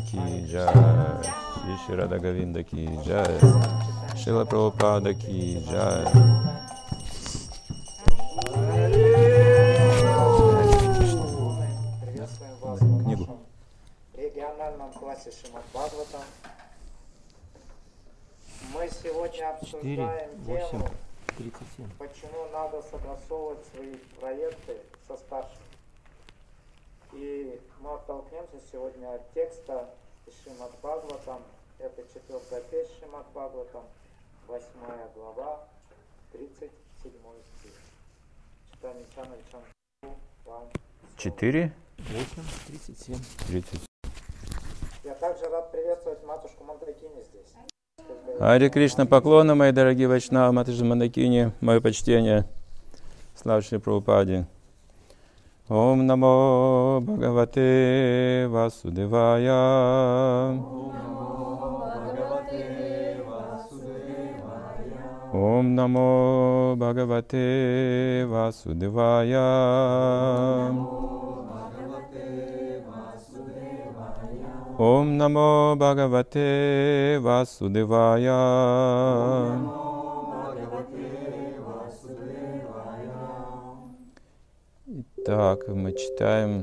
की जय, श्री श्री राधा गोविंद की जय, Шрила Прабхупада ки джай. Приветствуем вас на Книгу. нашем региональном классе Шримад Бхагаватам. Мы сегодня обсуждаем тему, почему надо согласовывать свои проекты со старшими. И мы оттолкнемся сегодня от текста из Шримад Бхагаватам. Это 4-я песня Шримад Бхагаватам, 8 глава, 37 стих. Читание Чана. 4, 8, 37. 30. Я также рад приветствовать матушку Мандакини здесь. Харе Кришна, поклоны, мои дорогие Вайшнавы, Матушка Мандакини, мое почтение, слава Шри Прабхупаде. Ом намо Бхагавате Васудевая. Ом намо Бхагавате Васудевая. Ом намо Бхагавате Васудевая. Итак, мы читаем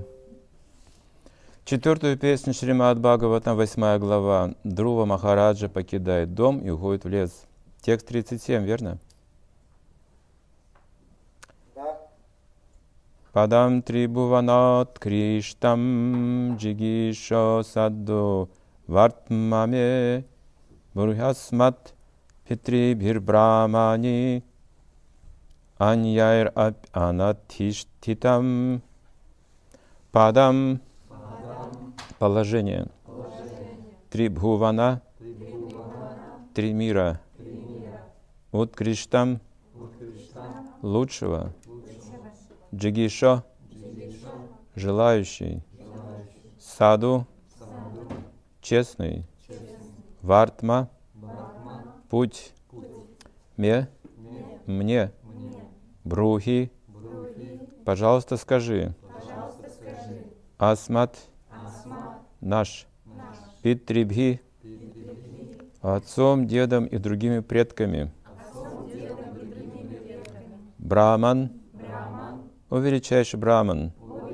4-ю песню Шримад Бхагаватам, 8 глава. Друва Махараджа покидает дом и уходит в лес. Текст 37, верно? Да. Падам трибуванат криштам джигишо садду вартмаме бурхасмат питрибхир брамани аньяйр анатиштитам. Падам — положение. Трибхувана — 3 мира. Уткриштам — лучшего. Джигишо — желающий. Саду — честный. Вартма — путь. Ме — мне. Брухи — пожалуйста, скажи. Асмат — наш. Питрибхи — отцом, дедом и другими предками. Браман — о величайший Браман.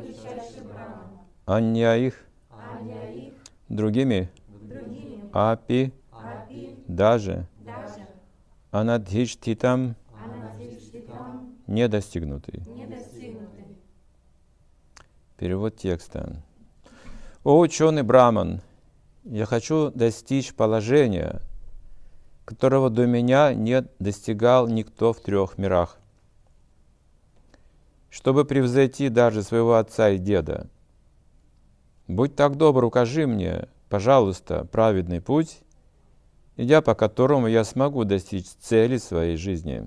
Аньяих — другими. Апи — даже. Анадхиштитам — недостигнутый. Перевод текста. О ученый Браман, я хочу достичь положения, которого до меня не достигал никто в 3 мирах. Чтобы превзойти даже своего отца и деда, будь так добр, укажи мне, пожалуйста, праведный путь, идя по которому я смогу достичь цели своей жизни.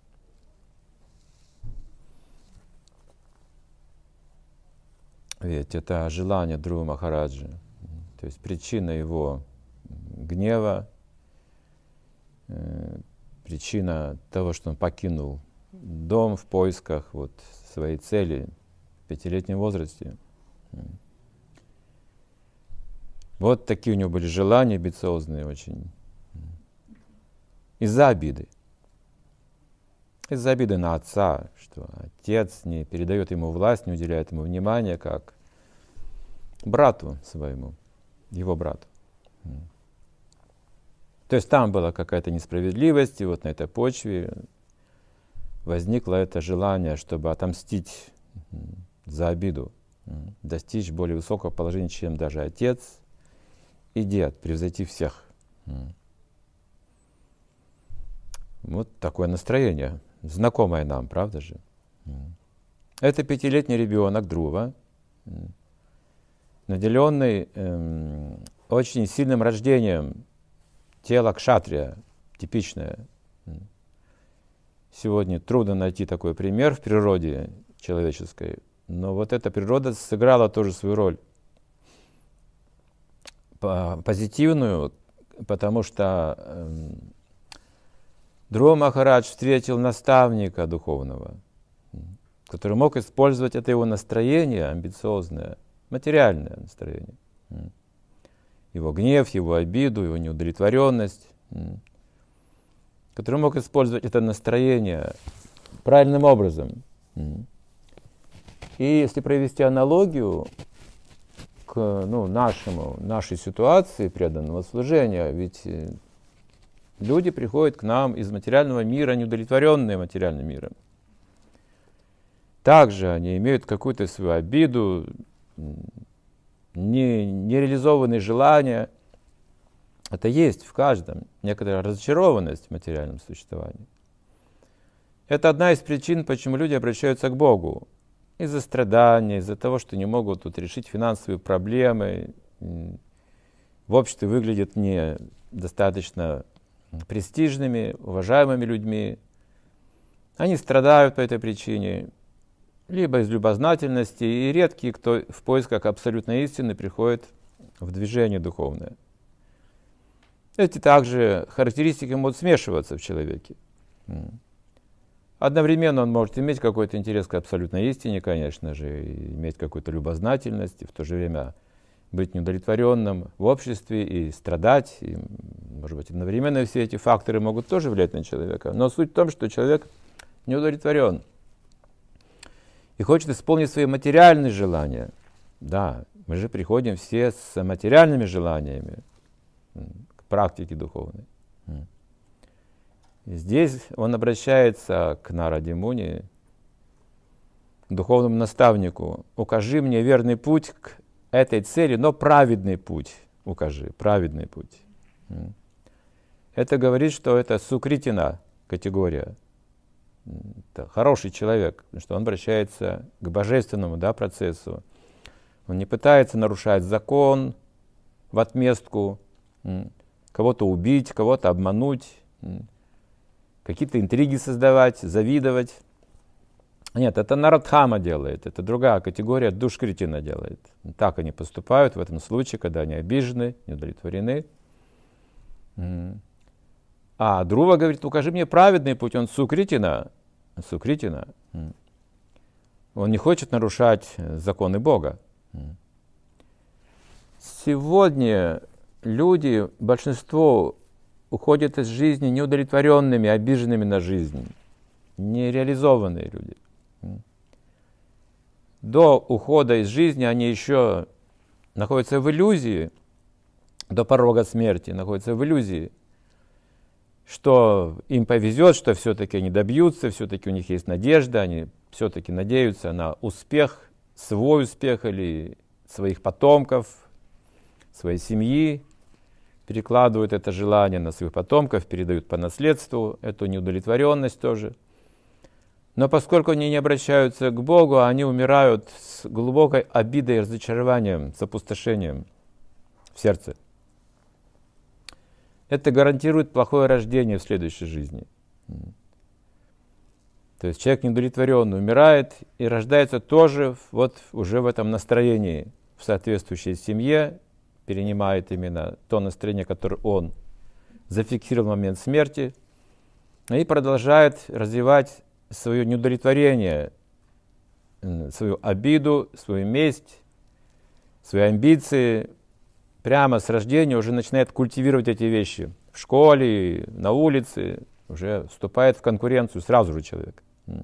Ведь это желание Друва Махараджи, то есть причина его гнева, причина того, что он покинул дом в поисках своей цели в 5-летнем возрасте. Вот такие у него были желания амбициозные очень. Из-за обиды. Из-за обиды на отца, что отец не передает ему власть, не уделяет ему внимания, как брату своему, его брату. То есть там была какая-то несправедливость, и вот на этой почве возникло это желание, чтобы отомстить за обиду, достичь более высокого положения, чем даже отец и дед, превзойти всех. Вот такое настроение, знакомое нам, правда же? Это 5-летний ребенок Друва, наделенный очень сильным рождением, тело кшатрия, типичное. Сегодня трудно найти такой пример в природе человеческой, но вот эта природа сыграла тоже свою роль. Позитивную, потому что Друва Махарадж встретил наставника духовного, который мог использовать это его настроение амбициозное, материальное настроение, его гнев, его обиду, его неудовлетворенность, который мог использовать это настроение правильным образом. И если провести аналогию к нашей ситуации преданного служения, ведь люди приходят к нам из материального мира, неудовлетворенные материальным миром. Также они имеют какую-то свою обиду, нереализованные желания. Это есть в каждом, некоторая разочарованность в материальном существовании. Это одна из причин, почему люди обращаются к Богу. Из-за страдания, из-за того, что не могут тут решить финансовые проблемы, в обществе выглядят недостаточно престижными, уважаемыми людьми. Они страдают по этой причине, либо из любознательности, и редкие, кто в поисках абсолютной истины приходит в движение духовное. Эти также характеристики могут смешиваться в человеке. Одновременно он может иметь какой-то интерес к абсолютной истине, конечно же, и иметь какую-то любознательность, и в то же время быть неудовлетворенным в обществе и страдать. И, может быть, одновременно все эти факторы могут тоже влиять на человека. Но суть в том, что человек неудовлетворен и хочет исполнить свои материальные желания. Да, мы же приходим все с материальными желаниями к практике духовной. И здесь он обращается к Нараде Муни, к духовному наставнику. «Укажи мне верный путь к этой цели, но праведный путь укажи, праведный путь». Это говорит, что это сукритина категория. Это хороший человек, потому что он обращается к божественному процессу. Он не пытается нарушать закон в отместку, кого-то убить, кого-то обмануть, какие-то интриги создавать, завидовать. Нет, это Нарадхама делает, это другая категория, Душкритина делает. Так они поступают в этом случае, когда они обижены, неудовлетворены. А Друва говорит, укажи мне праведный путь, он сукритина. Он не хочет нарушать законы Бога. Сегодня люди, большинство, уходят из жизни неудовлетворенными, обиженными на жизнь. Нереализованные люди. До ухода из жизни они еще находятся в иллюзии, до порога смерти находятся в иллюзии, что им повезет, что все-таки они добьются, все-таки у них есть надежда, они все-таки надеются на успех, свой успех или своих потомков, своей семьи, перекладывают это желание на своих потомков, передают по наследству эту неудовлетворенность тоже. Но поскольку они не обращаются к Богу, они умирают с глубокой обидой, разочарованием, с опустошением в сердце. Это гарантирует плохое рождение в следующей жизни. То есть человек неудовлетворенный умирает и рождается тоже вот уже в этом настроении, в соответствующей семье, перенимает именно то настроение, которое он зафиксировал в момент смерти, и продолжает развивать свое неудовлетворение, свою обиду, свою месть, свои амбиции. Прямо с рождения уже начинает культивировать эти вещи. В школе, на улице, уже вступает в конкуренцию сразу же человек.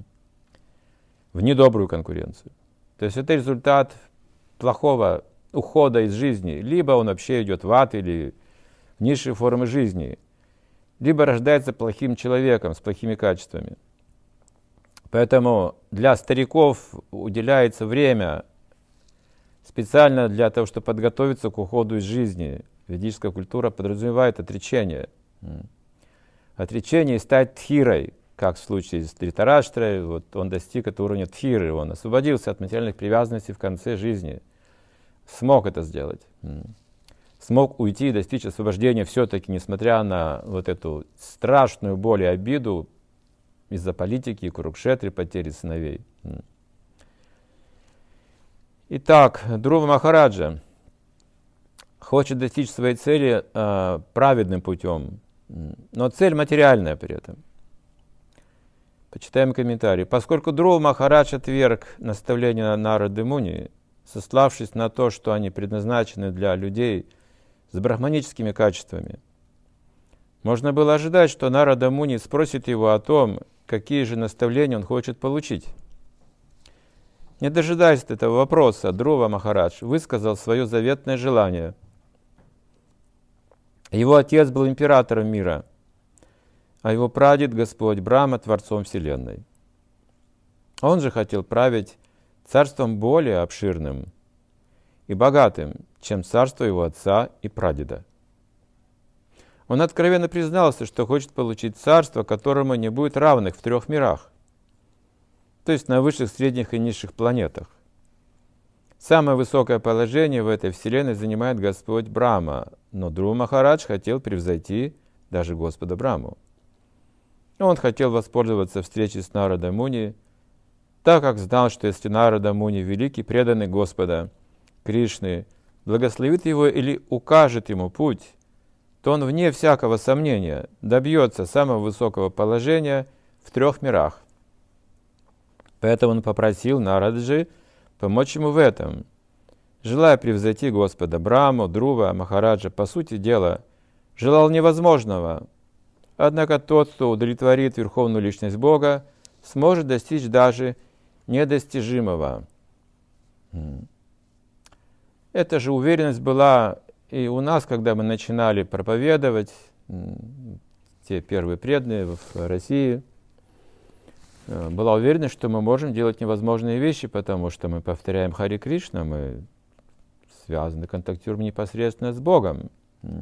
В недобрую конкуренцию. То есть это результат плохого ухода из жизни. Либо он вообще идет в ад или в низшие формы жизни, либо рождается плохим человеком с плохими качествами. Поэтому для стариков уделяется время специально для того, чтобы подготовиться к уходу из жизни. Ведическая культура подразумевает отречение. Отречение и стать тхирой, как в случае с Дритараштрой. Вот он достиг этого уровня тхиры, он освободился от материальных привязанностей в конце жизни. Смог это сделать. Смог уйти и достичь освобождения все-таки, несмотря на вот эту страшную боль и обиду из-за политики, Курукшетры, потери сыновей. Итак, Друва Махараджа хочет достичь своей цели праведным путем, но цель материальная при этом. Почитаем комментарий. Поскольку Друва Махарадж отверг наставления Нарады Муни, сославшись на то, что они предназначены для людей с брахманическими качествами. Можно было ожидать, что Нарада Муни спросит его о том, какие же наставления он хочет получить. Не дожидаясь этого вопроса, Друва Махарадж высказал свое заветное желание. Его отец был императором мира, а его прадед Господь Брахма творцом Вселенной. Он же хотел править царством более обширным и богатым, чем царство его отца и прадеда. Он откровенно признался, что хочет получить царство, которому не будет равных в 3 мирах, то есть на высших, средних и низших планетах. Самое высокое положение в этой вселенной занимает Господь Брахма, но Друва Махарадж хотел превзойти даже Господа Брахму. Он хотел воспользоваться встречей с Нарада Муни, так как знал, что если Нарада Муни, великий преданный Господа Кришны, благословит его или укажет ему путь, то он, вне всякого сомнения, добьется самого высокого положения в 3 мирах. Поэтому он попросил Нараджи помочь ему в этом. Желая превзойти Господа Брахму, Друва Махараджа, по сути дела, желал невозможного. Однако тот, кто удовлетворит Верховную Личность Бога, сможет достичь даже недостижимого. Эта же уверенность была и у нас, когда мы начинали проповедовать, те первые преданные в России, была уверенность, что мы можем делать невозможные вещи, потому что мы повторяем Хари Кришна, мы связаны, контактируем непосредственно с Богом.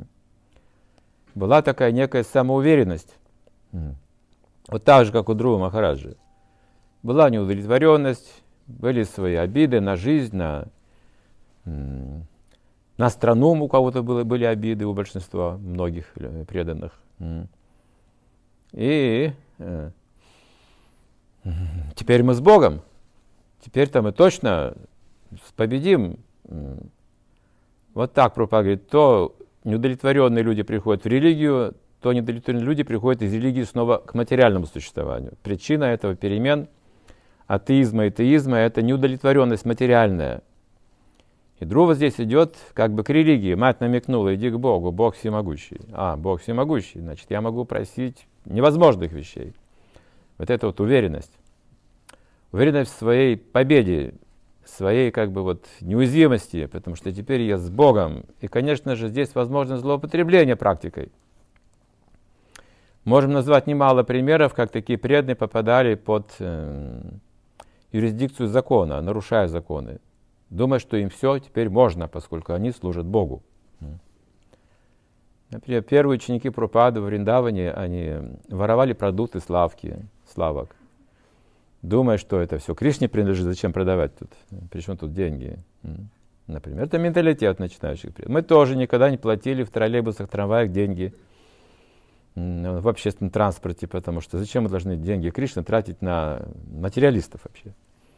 Была такая некая самоуверенность, вот так же, как у Друва Махараджи. Была неудовлетворенность, были свои обиды на жизнь, на страну у кого-то были обиды, у большинства, многих преданных. И теперь мы с Богом. Теперь-то мы точно победим. Вот так Прабхупада говорит, то неудовлетворенные люди приходят в религию, то неудовлетворенные люди приходят из религии снова к материальному существованию. Причина этого перемен атеизма и теизма – это неудовлетворенность материальная. И Друва здесь идет как бы к религии. Мать намекнула, иди к Богу, Бог всемогущий. Бог всемогущий, значит, я могу просить невозможных вещей. Вот это вот уверенность. Уверенность в своей победе, своей как бы вот неуязвимости, потому что теперь я с Богом. И, конечно же, здесь возможно злоупотребление практикой. Можем назвать немало примеров, как такие преданные попадали под юрисдикцию закона, нарушая законы, думая, что им все теперь можно, поскольку они служат Богу. Например, первые ученики Прабхупады в Вриндаване, они воровали продукты славок, думая, что это все Кришне принадлежит, зачем продавать тут, причем тут деньги. Например, это менталитет начинающих. Мы тоже никогда не платили в троллейбусах, трамваях деньги в общественном транспорте, потому что зачем мы должны деньги Кришны тратить на материалистов вообще?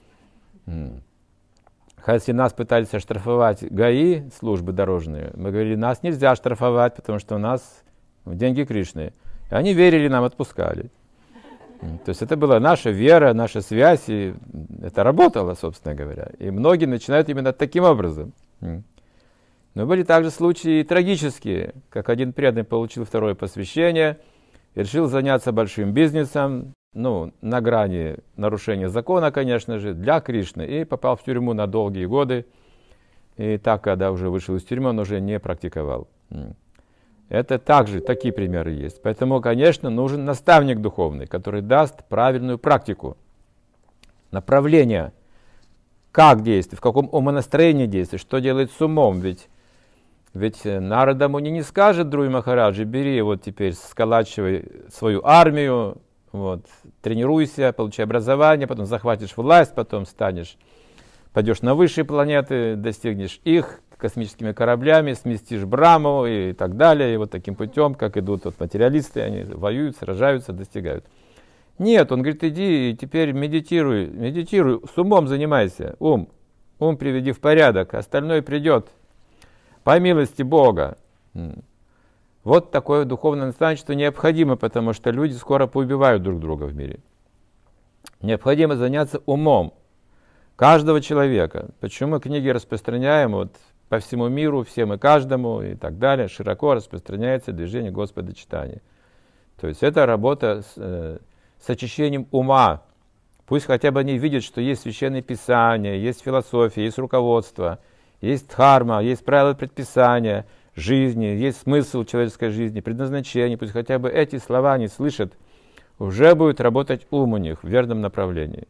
Если нас пытались оштрафовать ГАИ, службы дорожные, мы говорили, нас нельзя штрафовать, потому что у нас деньги Кришны. И они верили нам, отпускали. То есть это была наша вера, наша связь, и это работало, собственно говоря. И многие начинают именно таким образом. Но были также случаи трагические, как один преданный получил 2-е посвящение и решил заняться большим бизнесом, на грани нарушения закона, конечно же, для Кришны, и попал в тюрьму на долгие годы. И так, когда уже вышел из тюрьмы, он уже не практиковал. Это также, такие примеры есть. Поэтому, конечно, нужен наставник духовный, который даст правильную практику, направление, как действовать, в каком умонастроении действовать, что делать с умом. Ведь Нарада Муни не скажет Друве Махараджи, бери вот теперь, сколачивай свою армию, тренируйся, получай образование, потом захватишь власть, потом пойдешь на высшие планеты, достигнешь их космическими кораблями, сместишь Брахму и так далее. И вот таким путем, как идут материалисты, они воюют, сражаются, достигают. Нет, он говорит, иди и теперь медитируй, с умом занимайся, ум приведи в порядок, остальное придет по милости Бога. Вот такое духовное наставничество необходимо, потому что люди скоро поубивают друг друга в мире. Необходимо заняться умом каждого человека. Почему мы книги распространяем по всему миру, всем и каждому и так далее, широко распространяется движение Господа читания. То есть это работа с очищением ума. Пусть хотя бы они видят, что есть священное писание, есть философия, есть руководство, есть дхарма, есть правила предписания жизни, есть смысл человеческой жизни, предназначение. Пусть хотя бы эти слова они слышат, уже будет работать ум у них в верном направлении.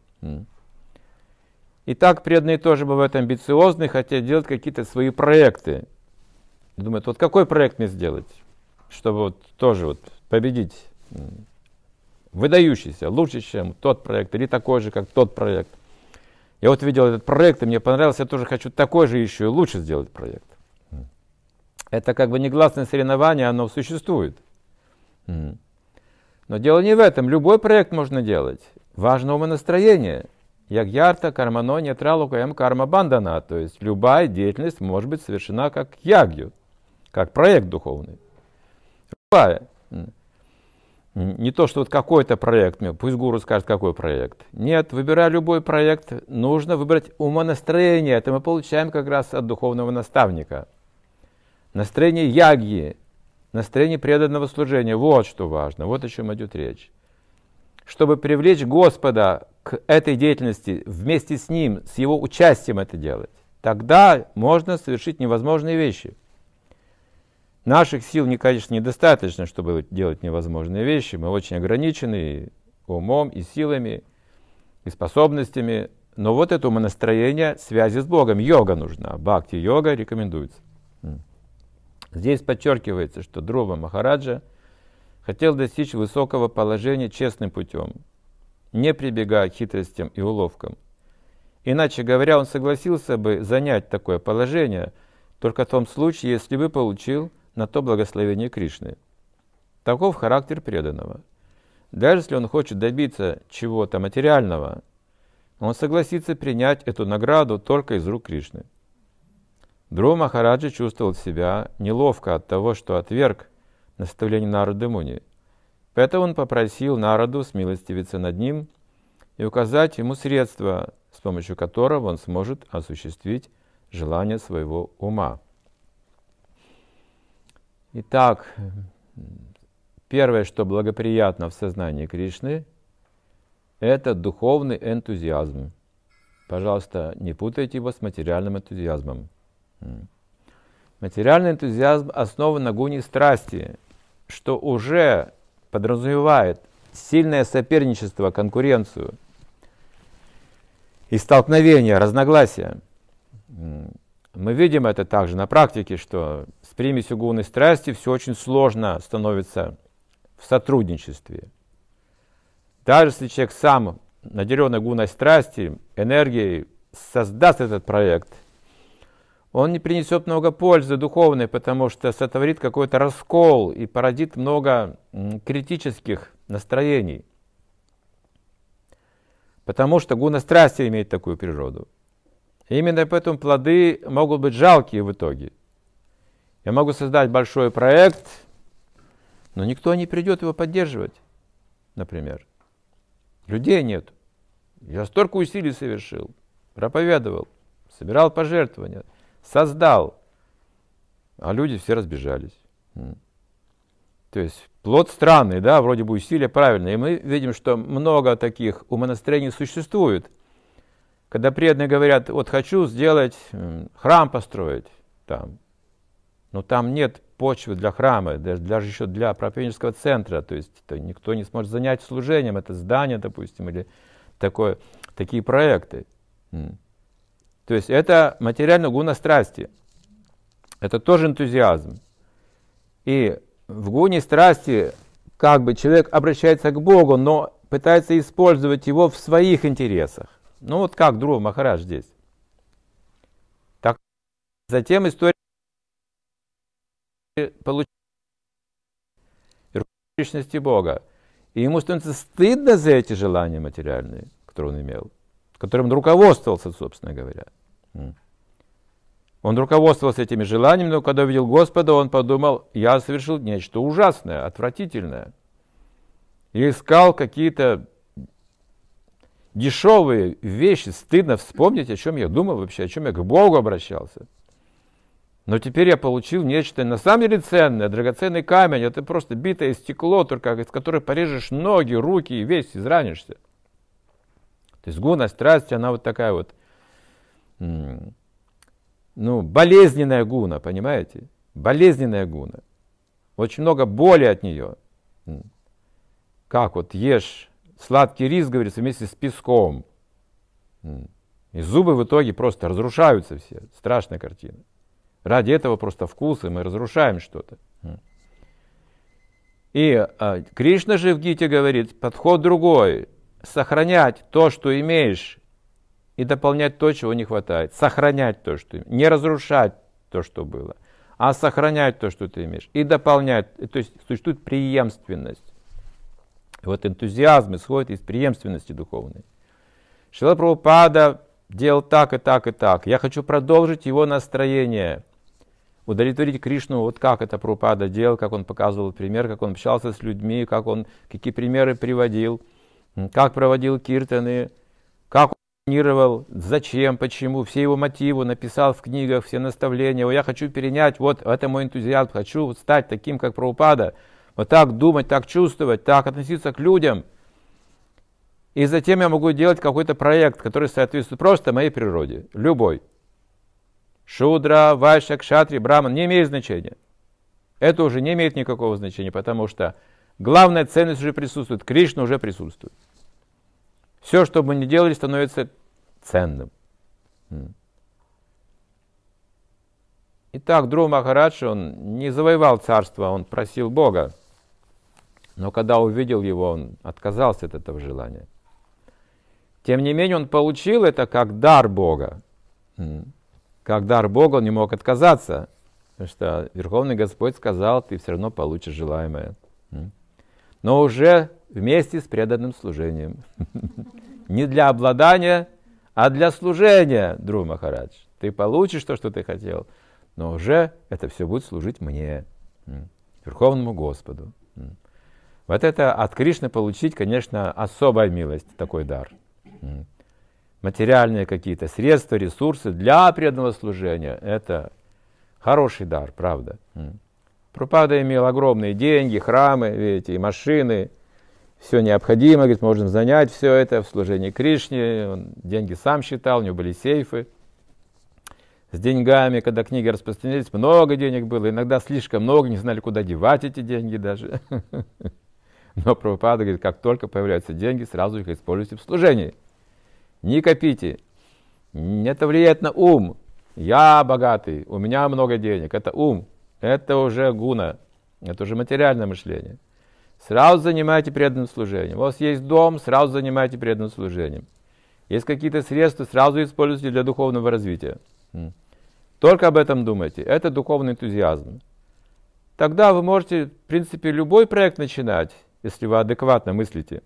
И так преданные тоже бывают амбициозны, хотят делать какие-то свои проекты. Думают, вот какой проект мне сделать, чтобы вот тоже вот победить, выдающийся, лучше, чем тот проект, или такой же, как тот проект. Я вот видел этот проект, и мне понравился, я тоже хочу такой же еще и лучше сделать проект. Это как бы негласное соревнование, оно существует. Но дело не в этом, любой проект можно делать. Важно умонастроение. Ягьярта, кармано, нетралукаем, карма бандана. То есть любая деятельность может быть совершена как ягью, как проект духовный. Любая. Не то, что вот какой-то проект, пусть гуру скажет, какой проект. Нет, выбирая любой проект, нужно выбрать умонастроение. Это мы получаем как раз от духовного наставника. Настроение ягьи, настроение преданного служения. Вот что важно, вот о чем идет речь. Чтобы привлечь Господа к этой деятельности, вместе с Ним, с Его участием это делать, тогда можно совершить невозможные вещи. Наших сил, конечно, недостаточно, чтобы делать невозможные вещи. Мы очень ограничены и умом, и силами, и способностями. Но вот это умонастроение связи с Богом. Йога нужна. Бхакти-йога рекомендуется. Здесь подчеркивается, что Друва Махараджа хотел достичь высокого положения честным путем, не прибегая к хитростям и уловкам. Иначе говоря, он согласился бы занять такое положение только в том случае, если бы получил на то благословение Кришны. Таков характер преданного. Даже если он хочет добиться чего-то материального, он согласится принять эту награду только из рук Кришны. Друва Махараджа чувствовал себя неловко от того, что отверг наставление Нарады Муни. Поэтому он попросил Нараду смилостивиться над ним и указать ему средства, с помощью которого он сможет осуществить желание своего ума. Итак, первое, что благоприятно в сознании Кришны, это духовный энтузиазм. Пожалуйста, не путайте его с материальным энтузиазмом. Материальный энтузиазм основан на гуне страсти, что уже подразумевает сильное соперничество, конкуренцию и столкновения, разногласия. Мы видим это также на практике, что с примесью гуны страсти все очень сложно становится в сотрудничестве. Даже если человек сам, наделенный гуной страсти, энергией, создаст этот проект, он не принесет много пользы духовной, потому что сотворит какой-то раскол и породит много критических настроений. Потому что гуна страсти имеет такую природу. И именно поэтому плоды могут быть жалкие в итоге. Я могу создать большой проект, но никто не придет его поддерживать, например. Людей нет. Я столько усилий совершил, проповедовал, собирал пожертвования, создал, а люди все разбежались. То есть плод странный, да, вроде бы усилия правильные. И мы видим, что много таких умонастроений существует. Когда преданные говорят, вот хочу сделать храм построить там, но там нет почвы для храма, даже еще для проповеднического центра, то есть никто не сможет занять служением это здание, допустим, или такие проекты. То есть это материальная гуна страсти. Это тоже энтузиазм. И в гуне страсти как бы человек обращается к Богу, но пытается использовать его в своих интересах. Ну вот как Друва Махарадж здесь. Так, затем история получения личности Бога. И ему становится стыдно за эти желания материальные, которые он имел, которым он руководствовался, собственно говоря. Он руководствовался этими желаниями, но когда увидел Господа, он подумал, я совершил нечто ужасное, отвратительное. И искал какие-то дешевые вещи, стыдно вспомнить, о чем я думал вообще, о чем я к Богу обращался. Но теперь я получил нечто на самом деле ценное, драгоценный камень. Это просто битое стекло, только из которого порежешь ноги, руки и весь изранишься. То есть гуна, страсть, она вот такая вот, болезненная гуна, понимаете? Болезненная гуна. Очень много боли от нее. Как вот ешь сладкий рис, говорится, вместе с песком. И зубы в итоге просто разрушаются все. Страшная картина. Ради этого просто вкуса мы разрушаем что-то. И Кришна же в Гите говорит, подход другой. Сохранять то, что имеешь, и дополнять то, чего не хватает. Сохранять то, что имеешь. Не разрушать то, что было, а сохранять то, что ты имеешь. И дополнять. То есть существует преемственность. Вот энтузиазм исходит из преемственности духовной. Шрила Прабхупада делал так и так и так. Я хочу продолжить его настроение. Удовлетворить Кришну, вот как это Прабхупада делал, как он показывал пример, как он общался с людьми, какие примеры приводил, как проводил киртаны, как он планировал, зачем, почему, все его мотивы написал в книгах, все наставления. Я хочу перенять, вот это мой энтузиазм, хочу стать таким, как Прабхупада, вот так думать, так чувствовать, так относиться к людям. И затем я могу делать какой-то проект, который соответствует просто моей природе, любой. Шудра, Вайшья, Кшатри, Браман, не имеет значения. Это уже не имеет никакого значения, потому что главная ценность уже присутствует, Кришна уже присутствует. Все, что бы мы ни делали, становится ценным. Итак, Dhruva Махарадж, он не завоевал царство, он просил Бога. Но когда увидел его, он отказался от этого желания. Тем не менее, он получил это как дар Бога. Как дар Бога он не мог отказаться, потому что Верховный Господь сказал, ты все равно получишь желаемое. Но уже вместе с преданным служением. Не для обладания, а для служения, Dhruva Махарадж. Ты получишь то, что ты хотел, но уже это все будет служить мне, Верховному Господу. Вот это от Кришны получить, конечно, особая милость, такой дар. Материальные какие-то средства, ресурсы для преданного служения – это хороший дар, правда. Прабхупада имел огромные деньги, храмы, видите, и машины, все необходимое, говорит, можно занять все это в служении Кришне. Он деньги сам считал, у него были сейфы с деньгами, когда книги распространились, много денег было, иногда слишком много, не знали, куда девать эти деньги даже. Но Прабхупада говорит, как только появляются деньги, сразу их используйте в служении. Не копите. Это влияет на ум. Я богатый, у меня много денег. Это ум. Это уже гуна. Это уже материальное мышление. Сразу занимайте преданным служением. У вас есть дом, сразу занимайте преданным служением. Есть какие-то средства, сразу используйте для духовного развития. Только об этом думайте. Это духовный энтузиазм. Тогда вы можете, в принципе, любой проект начинать, если вы адекватно мыслите.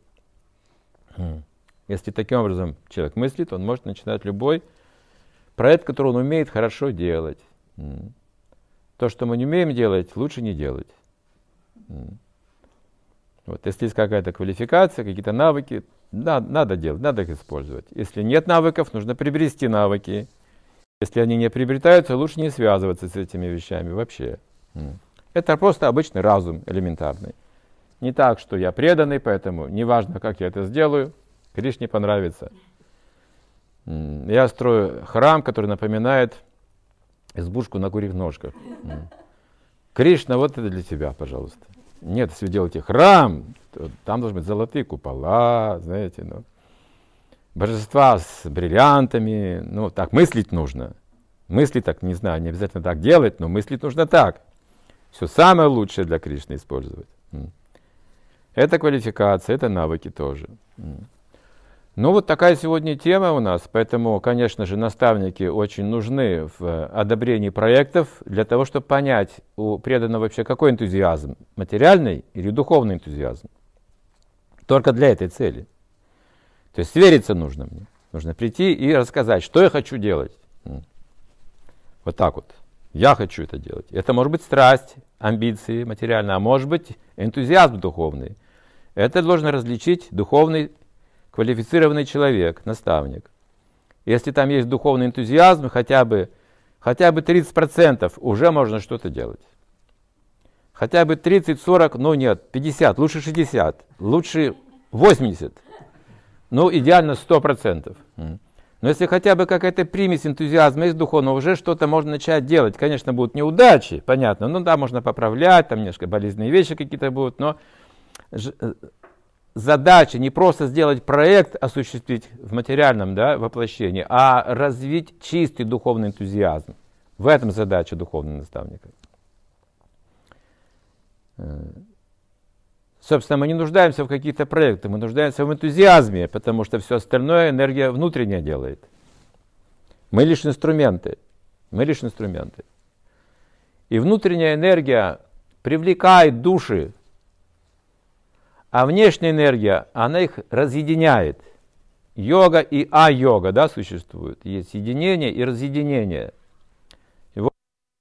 Если таким образом человек мыслит, он может начинать любой проект, который он умеет хорошо делать. То, что мы не умеем делать, лучше не делать. Вот, если есть какая-то квалификация, какие-то навыки, надо делать, надо их использовать. Если нет навыков, нужно приобрести навыки. Если они не приобретаются, лучше не связываться с этими вещами вообще. Это просто обычный разум элементарный. Не так, что я преданный, поэтому неважно, как я это сделаю, Кришне понравится. Я строю храм, который напоминает избушку на курьих ножках. Кришна, вот это для тебя, пожалуйста. Нет, если вы делаете храм, то там должны быть золотые купола, знаете, божества с бриллиантами. Так мыслить нужно. Мыслить так, не знаю, не обязательно так делать, но мыслить нужно так. Все самое лучшее для Кришны использовать. Это квалификация, это навыки тоже. Вот такая сегодня тема у нас, поэтому, конечно же, наставники очень нужны в одобрении проектов для того, чтобы понять у преданного вообще какой энтузиазм, материальный или духовный энтузиазм. Только для этой цели. То есть свериться нужно мне. Нужно прийти и рассказать, что я хочу делать. Вот так вот. Я хочу это делать. Это может быть страсть, амбиции материальные, а может быть энтузиазм духовный. Это должен различить духовный квалифицированный человек, наставник. Если там есть духовный энтузиазм, хотя бы хотя бы 30% уже можно что-то делать. Хотя бы 30-40, ну нет, 50, лучше 60, лучше 80. Ну, идеально 100%. Но если хотя бы какая-то примесь энтузиазма есть духовного, уже что-то можно начать делать. Конечно, будут неудачи, понятно. Ну да, можно поправлять, там немножко болезненные вещи какие-то будут, но задача не просто сделать проект, осуществить в материальном, да, воплощении, а развить чистый духовный энтузиазм. В этом задача духовного наставника. Собственно, мы не нуждаемся в каких-то проектах, мы нуждаемся в энтузиазме, потому что все остальное энергия внутренняя делает. Мы лишь инструменты. Мы лишь инструменты. И внутренняя энергия привлекает души, а внешняя энергия, она их разъединяет. Йога и а-йога, да, существуют. Есть единение и разъединение. И вот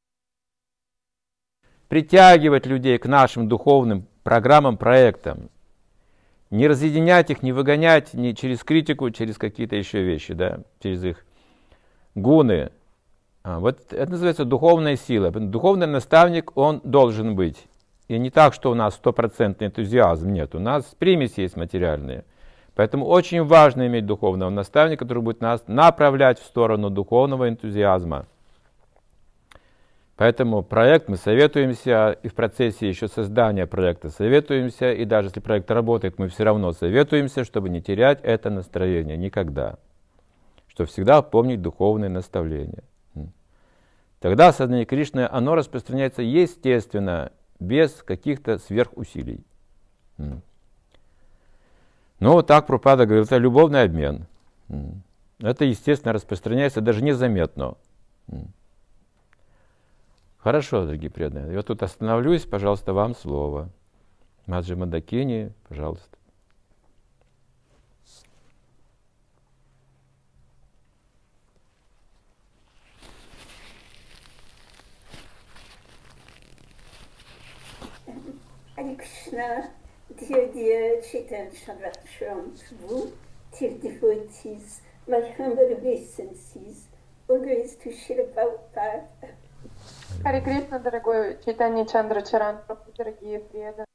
притягивать людей к нашим духовным программам, проектам. Не разъединять их, не выгонять ни через критику, через какие-то еще вещи, да, через их гуны. Вот это называется духовная сила. Духовный наставник, он должен быть. И не так, что у нас 100% энтузиазм. Нет, у нас примеси есть материальные. Поэтому очень важно иметь духовного наставника, который будет нас направлять в сторону духовного энтузиазма. Поэтому проект мы советуемся, и в процессе еще создания проекта советуемся, и даже если проект работает, мы все равно советуемся, чтобы не терять это настроение никогда. Чтобы всегда помнить духовные наставления. Тогда сознание Кришны, оно распространяется естественно, без каких-то сверхусилий. Ну вот так Прабхупада говорит, это любовный обмен. Это, естественно, распространяется даже незаметно. Хорошо, дорогие преданные. Я тут остановлюсь, пожалуйста, вам слово. Маджи Мандакини, пожалуйста. Hare Krishna, dear Chaitanya Charitamrita, vous, dear devotees, my humble obeisances, all grace to Srila Prabhupada. Харе Кришна, дорогой Чайтанья Чандра Чаран, дорогие преданные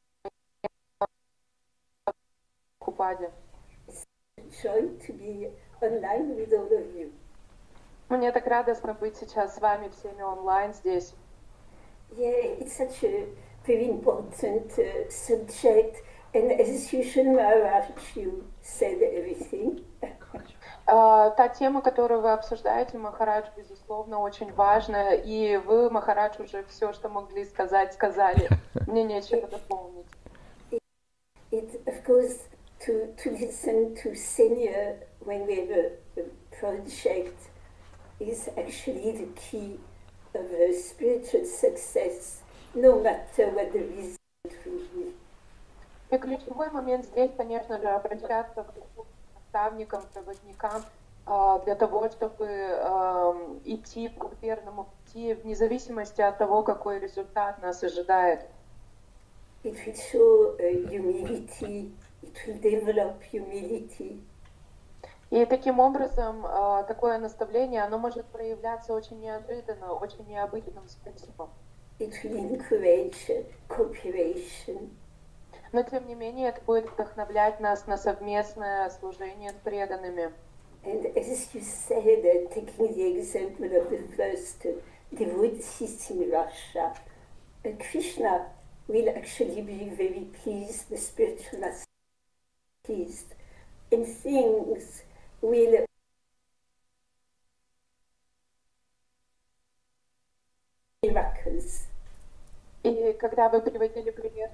Прабхупаде. Joy to be online with all of you. Мне так радостно быть сейчас с вами всеми онлайн здесь. Yeah, it's such a very important subject, and as usual, Maharaj, you said everything. Та тема, которую вы обсуждаете, Махарадж, безусловно, очень важная, и вы, Махарадж, уже все, что могли сказать, сказали. Мне нечего дополнить. It, of course, to listen to senior when we have a project is actually the key of spiritual success, no matter what the result will be. И ключевой момент здесь, конечно же, обращаться к наставникам, проводникам, для того, чтобы идти по верному пути, вне зависимости от того, какой результат нас ожидает. It will show humility, it will develop humility. И таким образом, такое наставление, оно может проявляться очень неожиданно, очень необычным способом. It will encourage cooperation. Но, тем не менее, это будет вдохновлять нас на совместное служение с преданными. And as you said, taking the example of the first devotees in Russia, Krishna will actually be very pleased, the spiritual master pleased, and things will miracles. И когда вы приводили пример,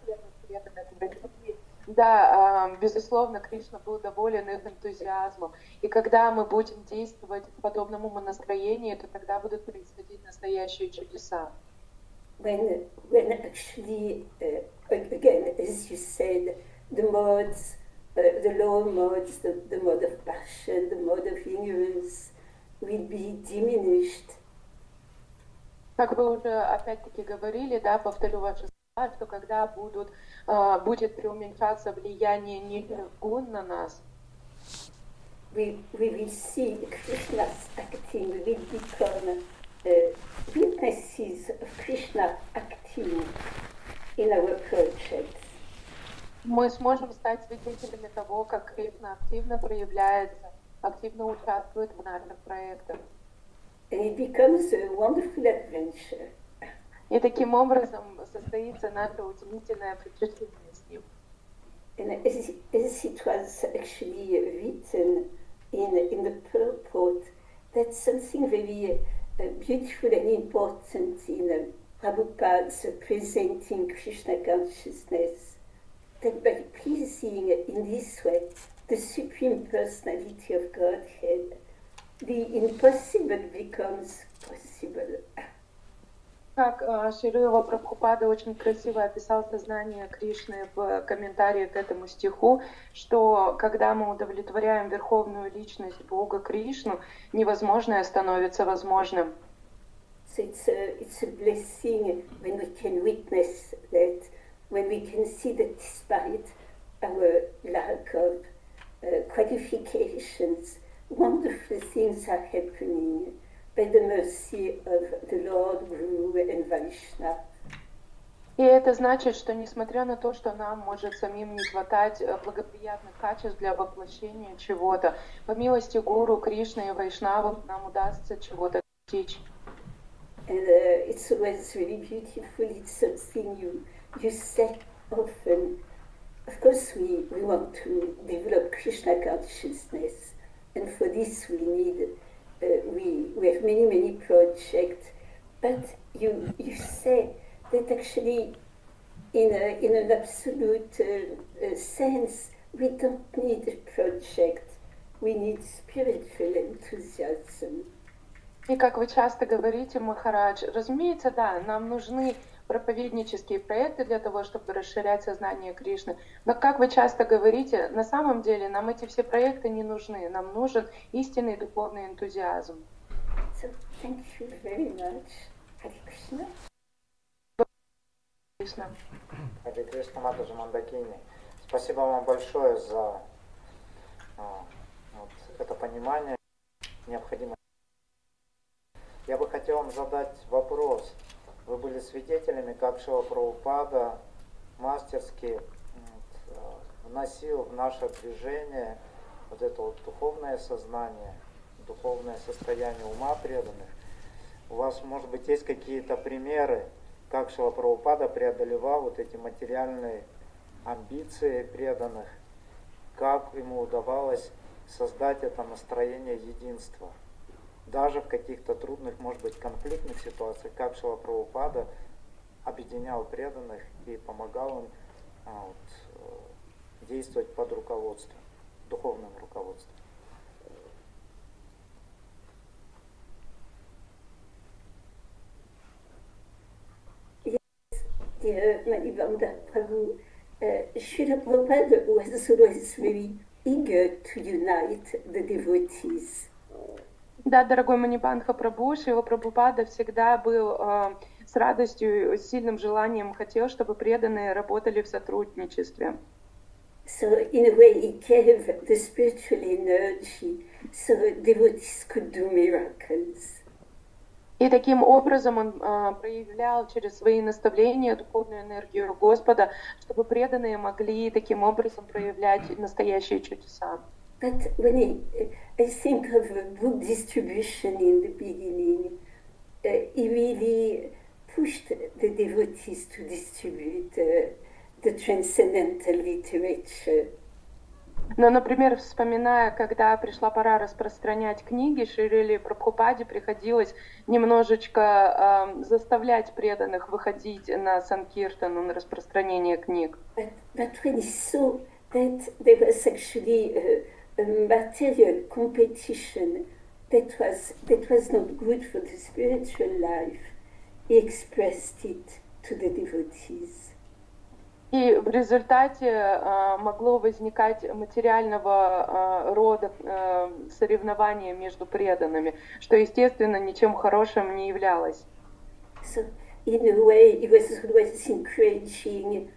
да, безусловно, Кришна был доволен их энтузиазмом. И когда мы будем действовать в подобном умонастроении, то тогда будут происходить настоящие чудеса. When actually, again, as you said, the modes, the lower modes, the mode of passion, the mode of ignorance will be diminished. Как вы уже опять-таки говорили, да, повторю ваши слова, что когда будет преуменьшаться влияние нижних гун на нас, we will see Krishna's acting will become witnesses of Krishna active in our projects. Мы сможем стать свидетелями того, как Кришна активно проявляется, активно участвует в наших проектах. And it becomes a wonderful adventure. И таким образом состоится наше удивительное приключение с ним. And as it was actually written in the purport, that's something very beautiful and important in Prabhupada's presenting Krishna consciousness, that by pleasing in this way the Supreme Personality of Godhead, the impossible becomes possible. Как Шрила Прабхупада очень красиво описал сознание Кришны в комментарии к этому стиху, что когда мы удовлетворяем верховную личность Бога Кришну, невозможное становится возможным. So it's a blessing when we can witness that, when we can see that despite our lack of qualifications, wonderful things are happening by the mercy of the Lord, Guru and Vaishnava. И это значит, что несмотря на то, что нам может самим не хватать благоприятных качеств для воплощения чего-то, по милости Гуру, Кришны и Вайшнавов нам удастся чего-то достичь. And it's always really beautiful. It's something you say often. Of course, we want to develop Krishna consciousness, and for this we need. We have many projects, but you say that actually in an absolute sense we don't need a project, we need spiritual enthusiasm. И как вы часто говорите, Махарадж, разумеется, да, нам нужны проповеднические проекты для того, чтобы расширять сознание Кришны. Но, как вы часто говорите, на самом деле нам эти все проекты не нужны. Нам нужен истинный духовный энтузиазм. So, thank you very much. Hare Krishna. Кришна. Харе Кришна, Матаджи Мандакини. Спасибо вам большое за вот это понимание, необходимое. Я бы хотел вам задать вопрос. Вы были свидетелями, как Шрила Прабхупада мастерски вносил в наше движение вот это вот духовное сознание, духовное состояние ума преданных. У вас, может быть, есть какие-то примеры, как Шрила Прабхупада преодолевал вот эти материальные амбиции преданных, как ему удавалось создать это настроение единства? Даже в каких-то трудных, может быть, конфликтных ситуациях, как Шрила Прабхупада объединял преданных и помогал им действовать под руководством, духовным руководством. Dear Manibanda Prabhu, Srila Prabhupada was always very eager to unite the devotees. Да, дорогой Манибандха Прабhu, Шрила Прабхупада всегда был с радостью, с сильным желанием хотел, чтобы преданные работали в сотрудничестве. So in a way he gave the spiritual energy so devotees could do miracles. И таким образом он проявлял через свои наставления духовную энергию Господа, чтобы преданные могли таким образом проявлять настоящие чудеса. But when I think of book distribution in the beginning, he really pushed the devotees to distribute the transcendental literature. Но, например, вспоминая, когда пришла пора распространять книги, Шриле Прабхупаде приходилось немножечко заставлять преданных выходить на Санкиртану, на распространение книг. But when he saw that there was actually a material competition that was not good for the spiritual life, he expressed it to the devotees. И в результате могло возникать материального рода соревнования между преданными, что, естественно, ничем хорошим не являлось. So, in a way, he was always encouraging,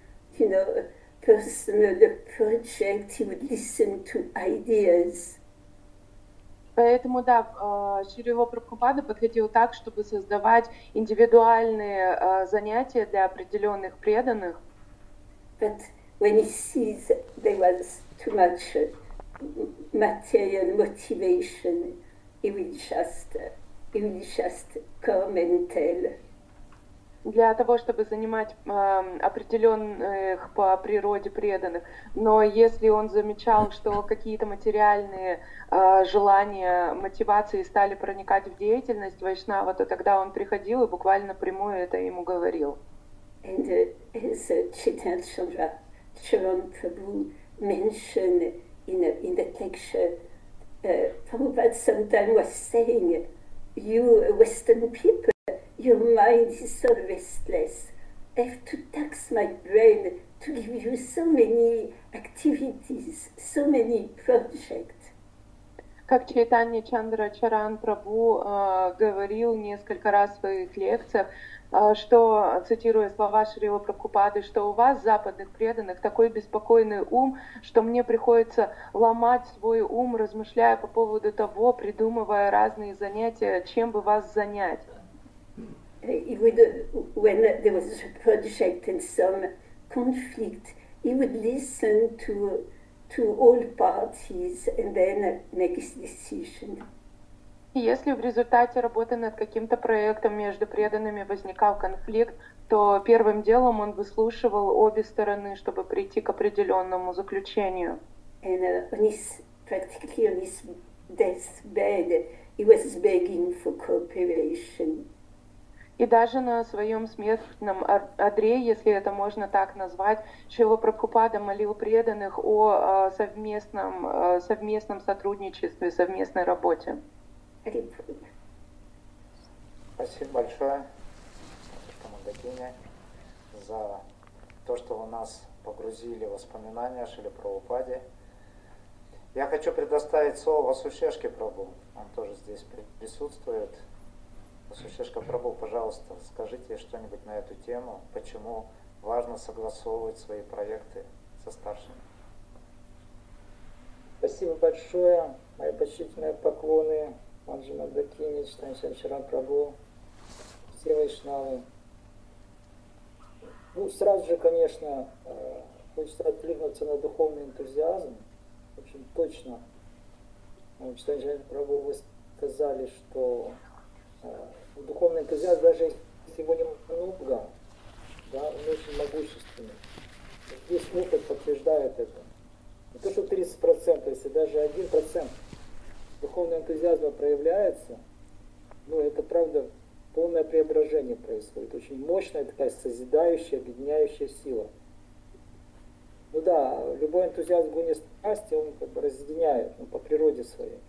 personal project. He would listen to ideas. Поэтому, да, Шрила Прабхупада подходил так, чтобы создавать индивидуальные занятия для определенных преданных. But when he sees there was too much material motivation, he will just come and tell. Для того, чтобы занимать определенных по природе преданных. Но если он замечал, что какие-то материальные желания, мотивации стали проникать в деятельность Вайшнава, то тогда он приходил и буквально напрямую это ему говорил. And as Chaitanya Chandra Charan Prabhu mentioned in the lecture, Prabhupada sometimes was saying, you Western people, your mind is so restless. I have to tax my brain to give you so many activities, so many projects. Как Чайтанья Чандра Чаран Прабhu говорил несколько раз в своих лекциях, что, цитируя слова Шрила Прабхупады, что у вас, западных преданных, такой беспокойный ум, что мне приходится ломать свой ум, размышляя по поводу того, придумывая разные занятия, чем бы вас занять. When there was a project and some conflict, he would listen to all parties and then make his decision. Если в результате работы над каким-то проектом между преданными возникал конфликт, то первым делом он выслушивал обе стороны, чтобы прийти к определенному заключению. And practically on his deathbed, he was begging for cooperation. И даже на своем смертном одре, если это можно так назвать, Шрила Прабхупада молил преданных о совместном сотрудничестве, совместной работе. Спасибо большое, Мандакине, за то, что вы нас погрузили в воспоминания о Шриле Прабхупаде. Я хочу предоставить слово Васушешке Прабху. Он тоже здесь присутствует. Васушешка Прабху, пожалуйста, скажите что-нибудь на эту тему, почему важно согласовывать свои проекты со старшими. Спасибо большое. Мои почтительные поклоны Манджи Мандакине, Чайтанья Чаран Прабху, все вайшнавы. Ну, сразу же, конечно, хочется откликнуться на духовный энтузиазм. Очень точно, Чайтанья Чаран Прабху, вы сказали, что духовный энтузиазм, даже если его немного, да, он очень могущественный. Весь опыт подтверждает это. Не то, что 30%, если даже 1% духовного энтузиазма проявляется, ну, это правда полное преображение происходит. Очень мощная такая созидающая, объединяющая сила. Ну да, любой энтузиазм в гуне страсти, он как бы разъединяет, ну, по природе своей.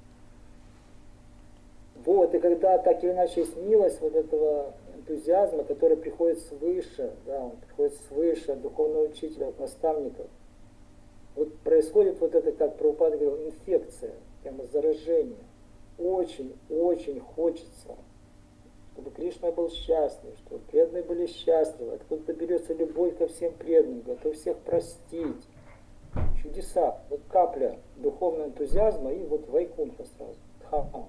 Вот, и когда так или иначе есть милость вот этого энтузиазма, который приходит свыше, да, он приходит свыше от духовного учителя, от наставников, вот происходит вот это, как Прабхупада говорил, инфекция, прямо заражение. Очень хочется, чтобы Кришна был счастлив, чтобы преданные были счастливы, откуда-то берется любовь ко всем преданным, готов всех простить. Чудеса. Вот капля духовного энтузиазма и вот вайкунха сразу. Дхамма.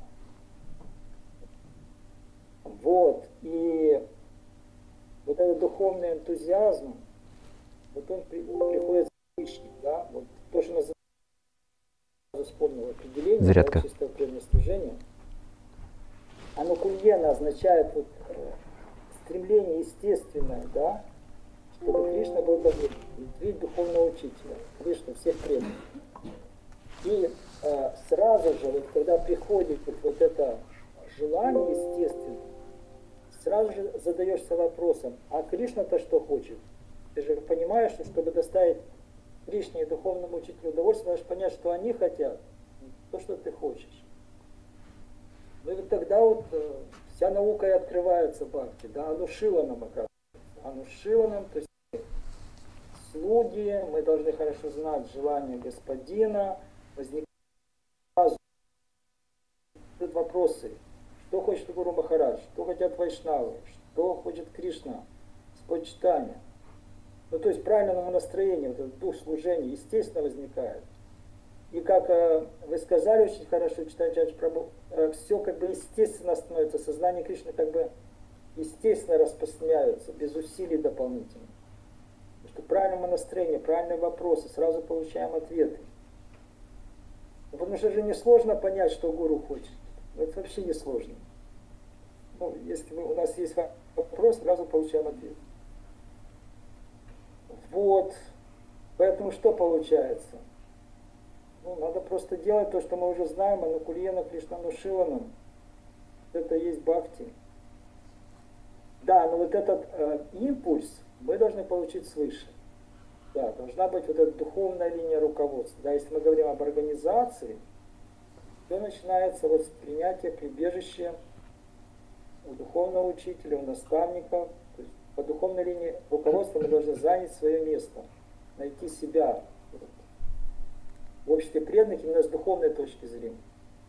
Вот, и вот этот духовный энтузиазм, вот он приходит свыше, да, вот то, что называется, вспомнил определение, зарядка. Да, чистого преданного служения, оно кульена означает вот, стремление естественное, да, чтобы Кришна был ведь духовного учителя, Кришна всех преданных. И сразу же, вот, когда приходит вот это желание естественное, сразу же задаешься вопросом, а Кришна-то что хочет? Ты же понимаешь, что чтобы доставить Кришне и духовному учителю удовольствие, надо понять, что они хотят, то, что ты хочешь. Ну и вот тогда вот вся наука и открывается бхакти, да, анушиланам оказывается. Анушиланам, то есть слуги, мы должны хорошо знать желание господина, возникают вопросы. Что хочет Гуру Махарадж, что хотят вайшнавы, что хочет Кришна с почитания. Ну, то есть правильного настроения, вот этот дух служения, естественно, возникает. И как вы сказали очень хорошо, читайте Прабху, все как бы естественно становится, сознание Кришны как бы естественно распространяется, без усилий дополнительных. Потому что правильное настроение, правильные вопросы, сразу получаем ответы. Ну, потому что же несложно понять, что гуру хочет. Это вообще не сложно. Ну, если у нас есть вопрос, сразу получаем ответ. Вот. Поэтому что получается? Ну, надо просто делать то, что мы уже знаем, анукульена Кришнанушиланам. Это и есть бхакти. Да, но вот этот импульс мы должны получить свыше. Да, должна быть вот эта духовная линия руководства. Да, если мы говорим об организации, то начинается вот с принятия прибежища у духовного учителя, у наставников. То есть по духовной линии руководства мы должны занять свое место, найти себя в обществе преданных именно с духовной точки зрения.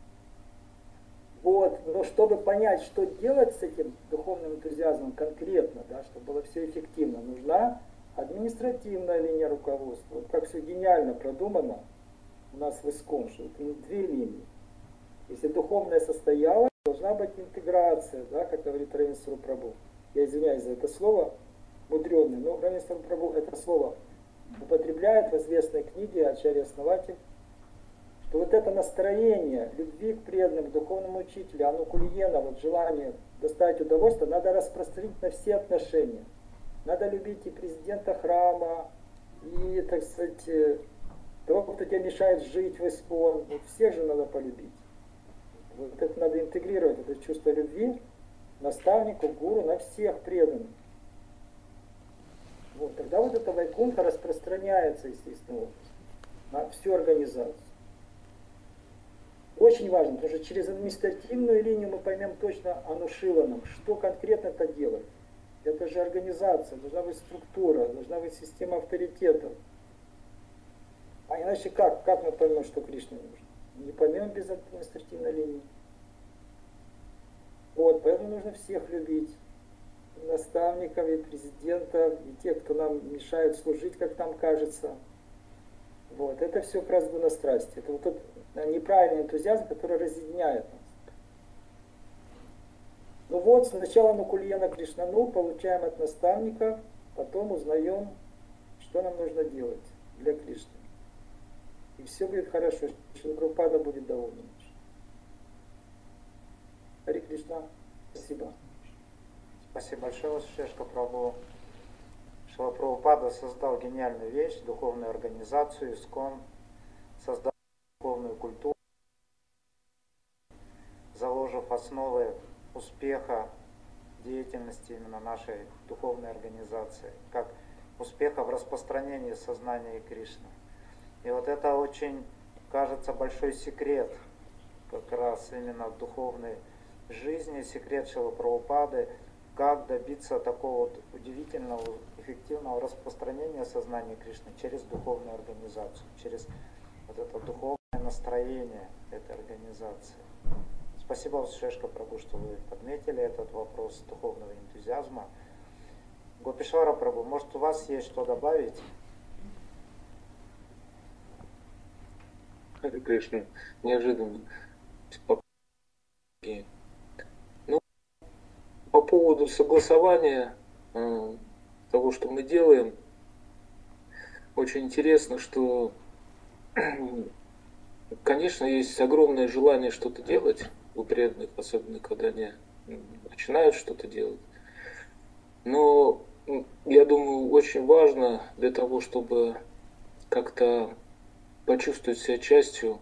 Вот, но чтобы понять, что делать с этим духовным энтузиазмом конкретно, да, чтобы было все эффективно, нужна административная линия руководства. Вот как все гениально продумано у нас в ИСККОН, что вот две линии. Если духовное состоялось, должна быть интеграция, да, как говорит Равинсваруп Прабху. Я извиняюсь за это слово мудреное, но Равинсваруп Прабху это слово употребляет в известной книге Ачарья Основатель, что вот это настроение любви к преданным, к духовному учителю, анукульена, вот желание доставить удовольствие, надо распространить на все отношения. Надо любить и президента храма, и, так сказать, того, кто тебе мешает жить в ИСККОН. Вот всех же надо полюбить. Вот это надо интегрировать, это чувство любви наставнику, гуру, на всех преданных. Вот, тогда вот эта вайкунха распространяется, естественно, на всю организацию. Очень важно, потому что через административную линию мы поймем точно анушиланам, что конкретно это делать. Это же организация, должна быть структура, должна быть система авторитетов. А иначе как? Как мы поймем, что Кришне нужно? Не поймем без административной линии. Вот, поэтому нужно всех любить. И наставников, и президентов, и тех, кто нам мешает служить, как нам кажется. Вот, это все как раз на страсти. Это вот тот неправильный энтузиазм, который разъединяет нас. Ну вот, сначала Нукульена Кришнану получаем от наставников, потом узнаем, что нам нужно делать для Кришны. И все будет хорошо, Шрила Прабхупада будет доволен. Харе Кришна, спасибо. Спасибо большое, Шешка Прабху. Шрила Прабхупада создал гениальную вещь, духовную организацию, ИСККОН, создал духовную культуру, заложив основы успеха деятельности именно нашей духовной организации, как успеха в распространении сознания Кришны. И вот это очень, кажется, большой секрет как раз именно духовной жизни, секрет Шрилы Прабхупады, как добиться такого вот удивительного, эффективного распространения сознания Кришны через духовную организацию, через вот это духовное настроение этой организации. Спасибо вам, Шешка Прабху, что вы подметили этот вопрос духовного энтузиазма. Гопишвара Прабху, может, у вас есть что добавить? Харе Кришна, неожиданно. Ну, по поводу согласования того, что мы делаем, очень интересно, что, конечно, есть огромное желание что-то делать у преданных, особенно когда они начинают что-то делать. Но я думаю, очень важно для того, чтобы как-то почувствовать себя частью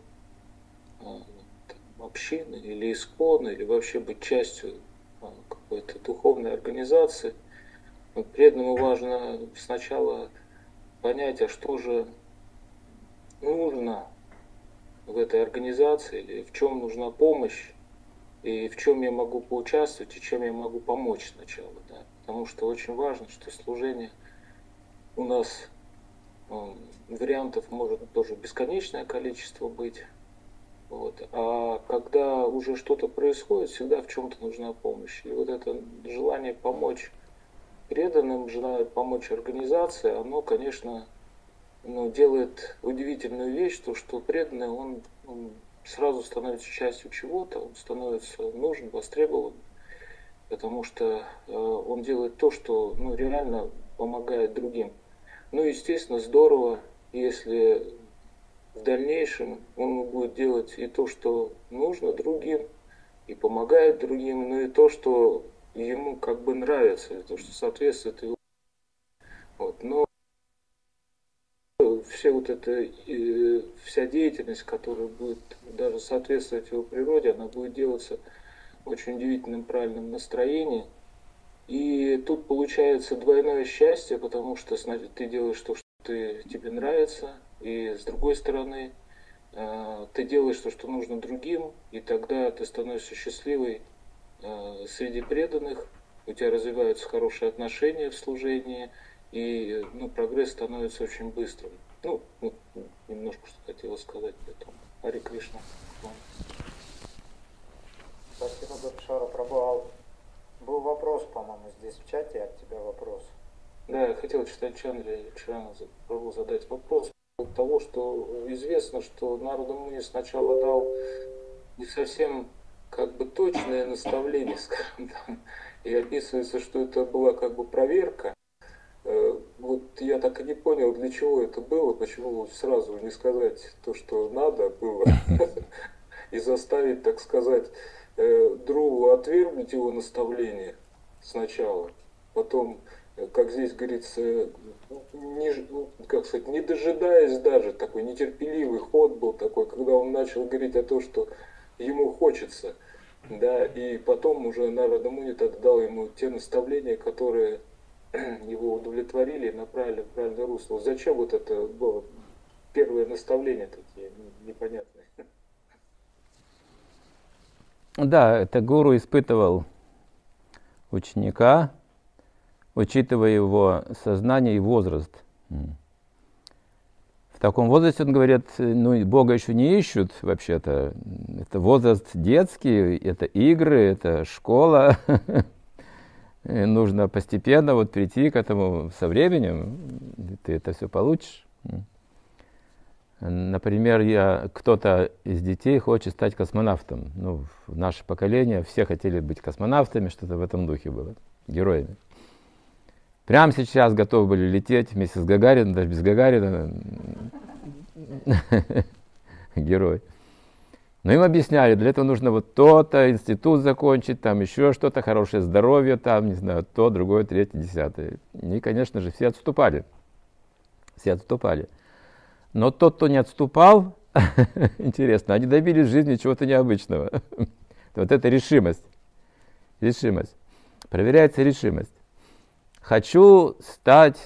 общины или ИСККОНа, или вообще быть частью какой-то духовной организации. Преданному важно сначала понять, а что же нужно в этой организации, или в чем нужна помощь, и в чем я могу поучаствовать, и чем я могу помочь сначала. Да? Потому что очень важно, что служение у нас вариантов может тоже бесконечное количество быть. Вот. А когда уже что-то происходит, всегда в чем-то нужна помощь. И вот это желание помочь преданным, желание помочь организации, оно, конечно, делает удивительную вещь, то что преданный, он сразу становится частью чего-то, он становится нужен, востребован, потому что он делает то, что реально помогает другим. Естественно, здорово, если в дальнейшем он будет делать и то, что нужно другим, и помогает другим, но и то, что ему как бы нравится, и то, что соответствует его. Но вся деятельность, которая будет даже соответствовать его природе, она будет делаться в очень удивительном правильном настроении. И тут получается двойное счастье, потому что ты делаешь то, что тебе нравится, и с другой стороны ты делаешь то, что нужно другим, и тогда ты становишься счастливой среди преданных, у тебя развиваются хорошие отношения в служении, и прогресс становится очень быстрым. Немножко что хотела сказать об этом. Харе Кришна. Спасибо, Гурушара Прабху. Был вопрос, по-моему, здесь в чате от тебя вопрос. Да, я хотел читать Чандре Прабху задать вопрос от того, что известно, что Нарада Муни сначала дал не совсем точное наставление, скажем так, и описывается, что это была проверка. Я так и не понял, для чего это было, почему сразу не сказать то, что надо было, и заставить, так сказать, Друву отвергнуть его наставление сначала, потом, как здесь говорится, не дожидаясь даже, такой нетерпеливый ход был такой, когда он начал говорить о том, что ему хочется, да, и потом уже Нарада Муни дал ему те наставления, которые его удовлетворили и направили в правильное русло. Зачем это было первое наставление такие непонятные? Да, это гуру испытывал ученика, учитывая его сознание и возраст. В таком возрасте, он говорит, Бога еще не ищут вообще-то. Это возраст детский, это игры, это школа. Нужно постепенно прийти к этому со временем, ты это все получишь. Например, кто-то из детей хочет стать космонавтом. В наше поколение все хотели быть космонавтами, что-то в этом духе было, героями. Прямо сейчас готовы были лететь вместе с Гагарином, даже без Гагарина. Герой. Но им объясняли, для этого нужно то-то, институт закончить, там еще что-то, хорошее здоровье, там, не знаю, то, другое, третье, десятое. И, конечно же, все отступали. Все отступали. Но тот, кто не отступал, интересно, они добились в жизни чего-то необычного. Это решимость. Решимость. Проверяется решимость. Хочу стать,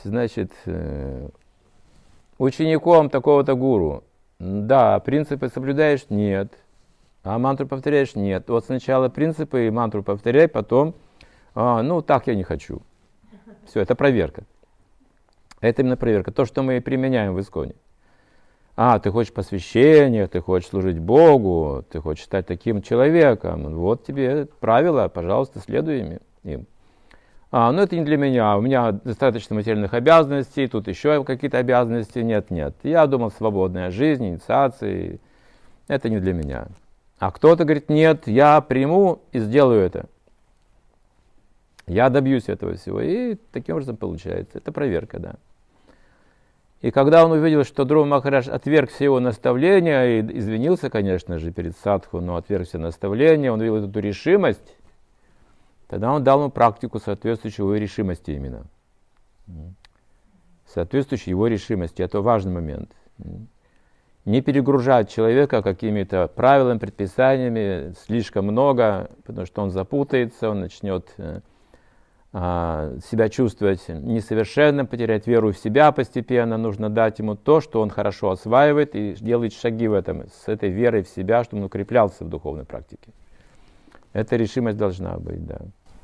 учеником такого-то гуру. Да, принципы соблюдаешь? Нет. А мантру повторяешь? Нет. Сначала принципы и мантру повторяй, потом, так я не хочу. Все, это проверка. Это именно проверка. То, что мы применяем в Исконе. Ты хочешь посвящения, ты хочешь служить Богу, ты хочешь стать таким человеком. Вот тебе правила, пожалуйста, следуй им. Это не для меня, у меня достаточно материальных обязанностей, тут еще какие-то обязанности, нет. Я думал, свободная жизнь, инициации, это не для меня. А кто-то говорит, нет, я приму и сделаю это. Я добьюсь этого всего, и таким образом получается. Это проверка, да. И когда он увидел, что Друва Махарадж отверг все его наставления, и извинился, конечно же, перед садху, но отверг все наставления, он увидел эту решимость, тогда он дал ему практику, соответствующую его решимости именно. Соответствующей его решимости. Это важный момент. Не перегружать человека какими-то правилами, предписаниями слишком много, потому что он запутается, он начнет себя чувствовать несовершенным, потерять веру в себя постепенно. Нужно дать ему то, что он хорошо осваивает, и делать шаги в этом, с этой верой в себя, чтобы он укреплялся в духовной практике. Эта решимость должна быть, да.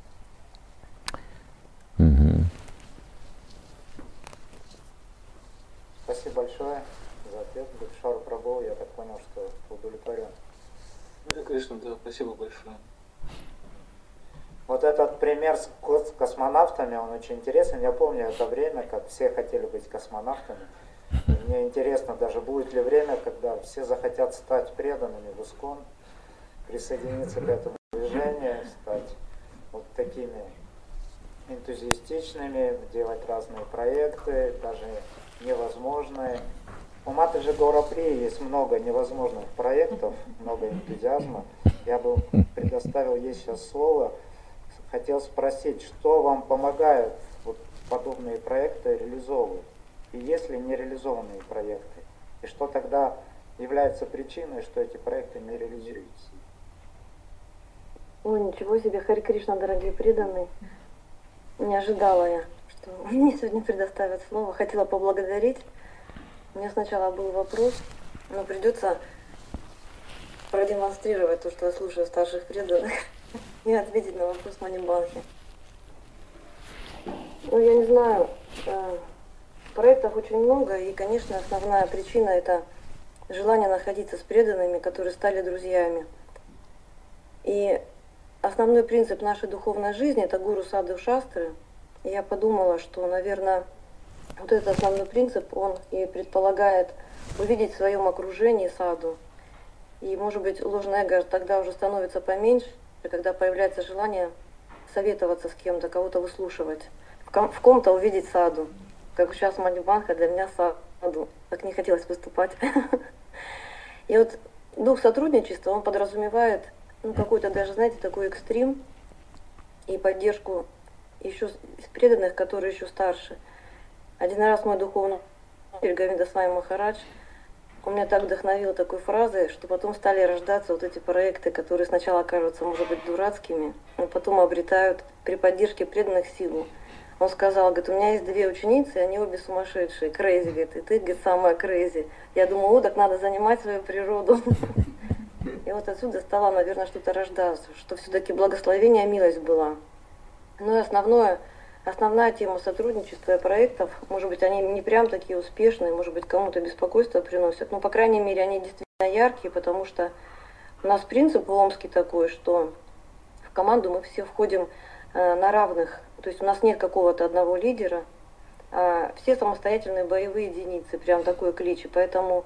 Спасибо большое за ответ, Гурушара Прабху. Я так понял, что удовлетворен. Конечно, да, спасибо большое. Вот этот пример с космонавтами, он очень интересен. Я помню это время, как все хотели быть космонавтами. И мне интересно, даже будет ли время, когда все захотят стать преданными в ИСККОН, присоединиться к этому движению, стать вот такими энтузиастичными, делать разные проекты, даже невозможные. У Матаджи Гаураприи есть много невозможных проектов, много энтузиазма. Я бы предоставил ей сейчас слово. Хотел спросить, что вам помогает вот подобные проекты реализовывать? И есть ли нереализованные проекты? И что тогда является причиной, что эти проекты не реализуются? Ой, ничего себе, Хари Кришна, дорогие преданные. Не ожидала я, что мне сегодня предоставят слово. Хотела поблагодарить. У меня сначала был вопрос, но придется продемонстрировать то, что я слушаю старших преданных, и ответить на вопрос Манимбанхи. Ну, я не знаю, проектов очень много, и, конечно, основная причина – это желание находиться с преданными, которые стали друзьями. И основной принцип нашей духовной жизни – это гуру саду шастры. И я подумала, что, наверное, вот этот основной принцип, он и предполагает увидеть в своем окружении саду. И, может быть, ложное эго тогда уже становится поменьше, когда появляется желание советоваться с кем-то, кого-то выслушивать, в ком-то увидеть саду. Как сейчас Манимбанха для меня саду. Так не хотелось выступать. И вот дух сотрудничества, он подразумевает какой-то даже, знаете, такой экстрим и поддержку еще из преданных, которые еще старше. Один раз мой духовный учитель Говинда Свами Махарадж, он меня так вдохновил такой фразой, что потом стали рождаться вот эти проекты, которые сначала кажутся, может быть, дурацкими, но потом обретают при поддержке преданных силу. Он сказал, говорит, у меня есть 2 ученицы, они обе сумасшедшие, крейзи, говорит, и ты, говорит, самая крейзи. Я думаю, так надо занимать свою природу. И вот отсюда стало, наверное, что-то рождаться, что все-таки благословение, милость была. Ну и основная тема сотрудничества и проектов, может быть, они не прям такие успешные, может быть, кому-то беспокойство приносят, но, по крайней мере, они действительно яркие, потому что у нас принцип в Омске такой, что в команду мы все входим на равных, то есть у нас нет какого-то одного лидера, а все самостоятельные боевые единицы, прям такой клич, и поэтому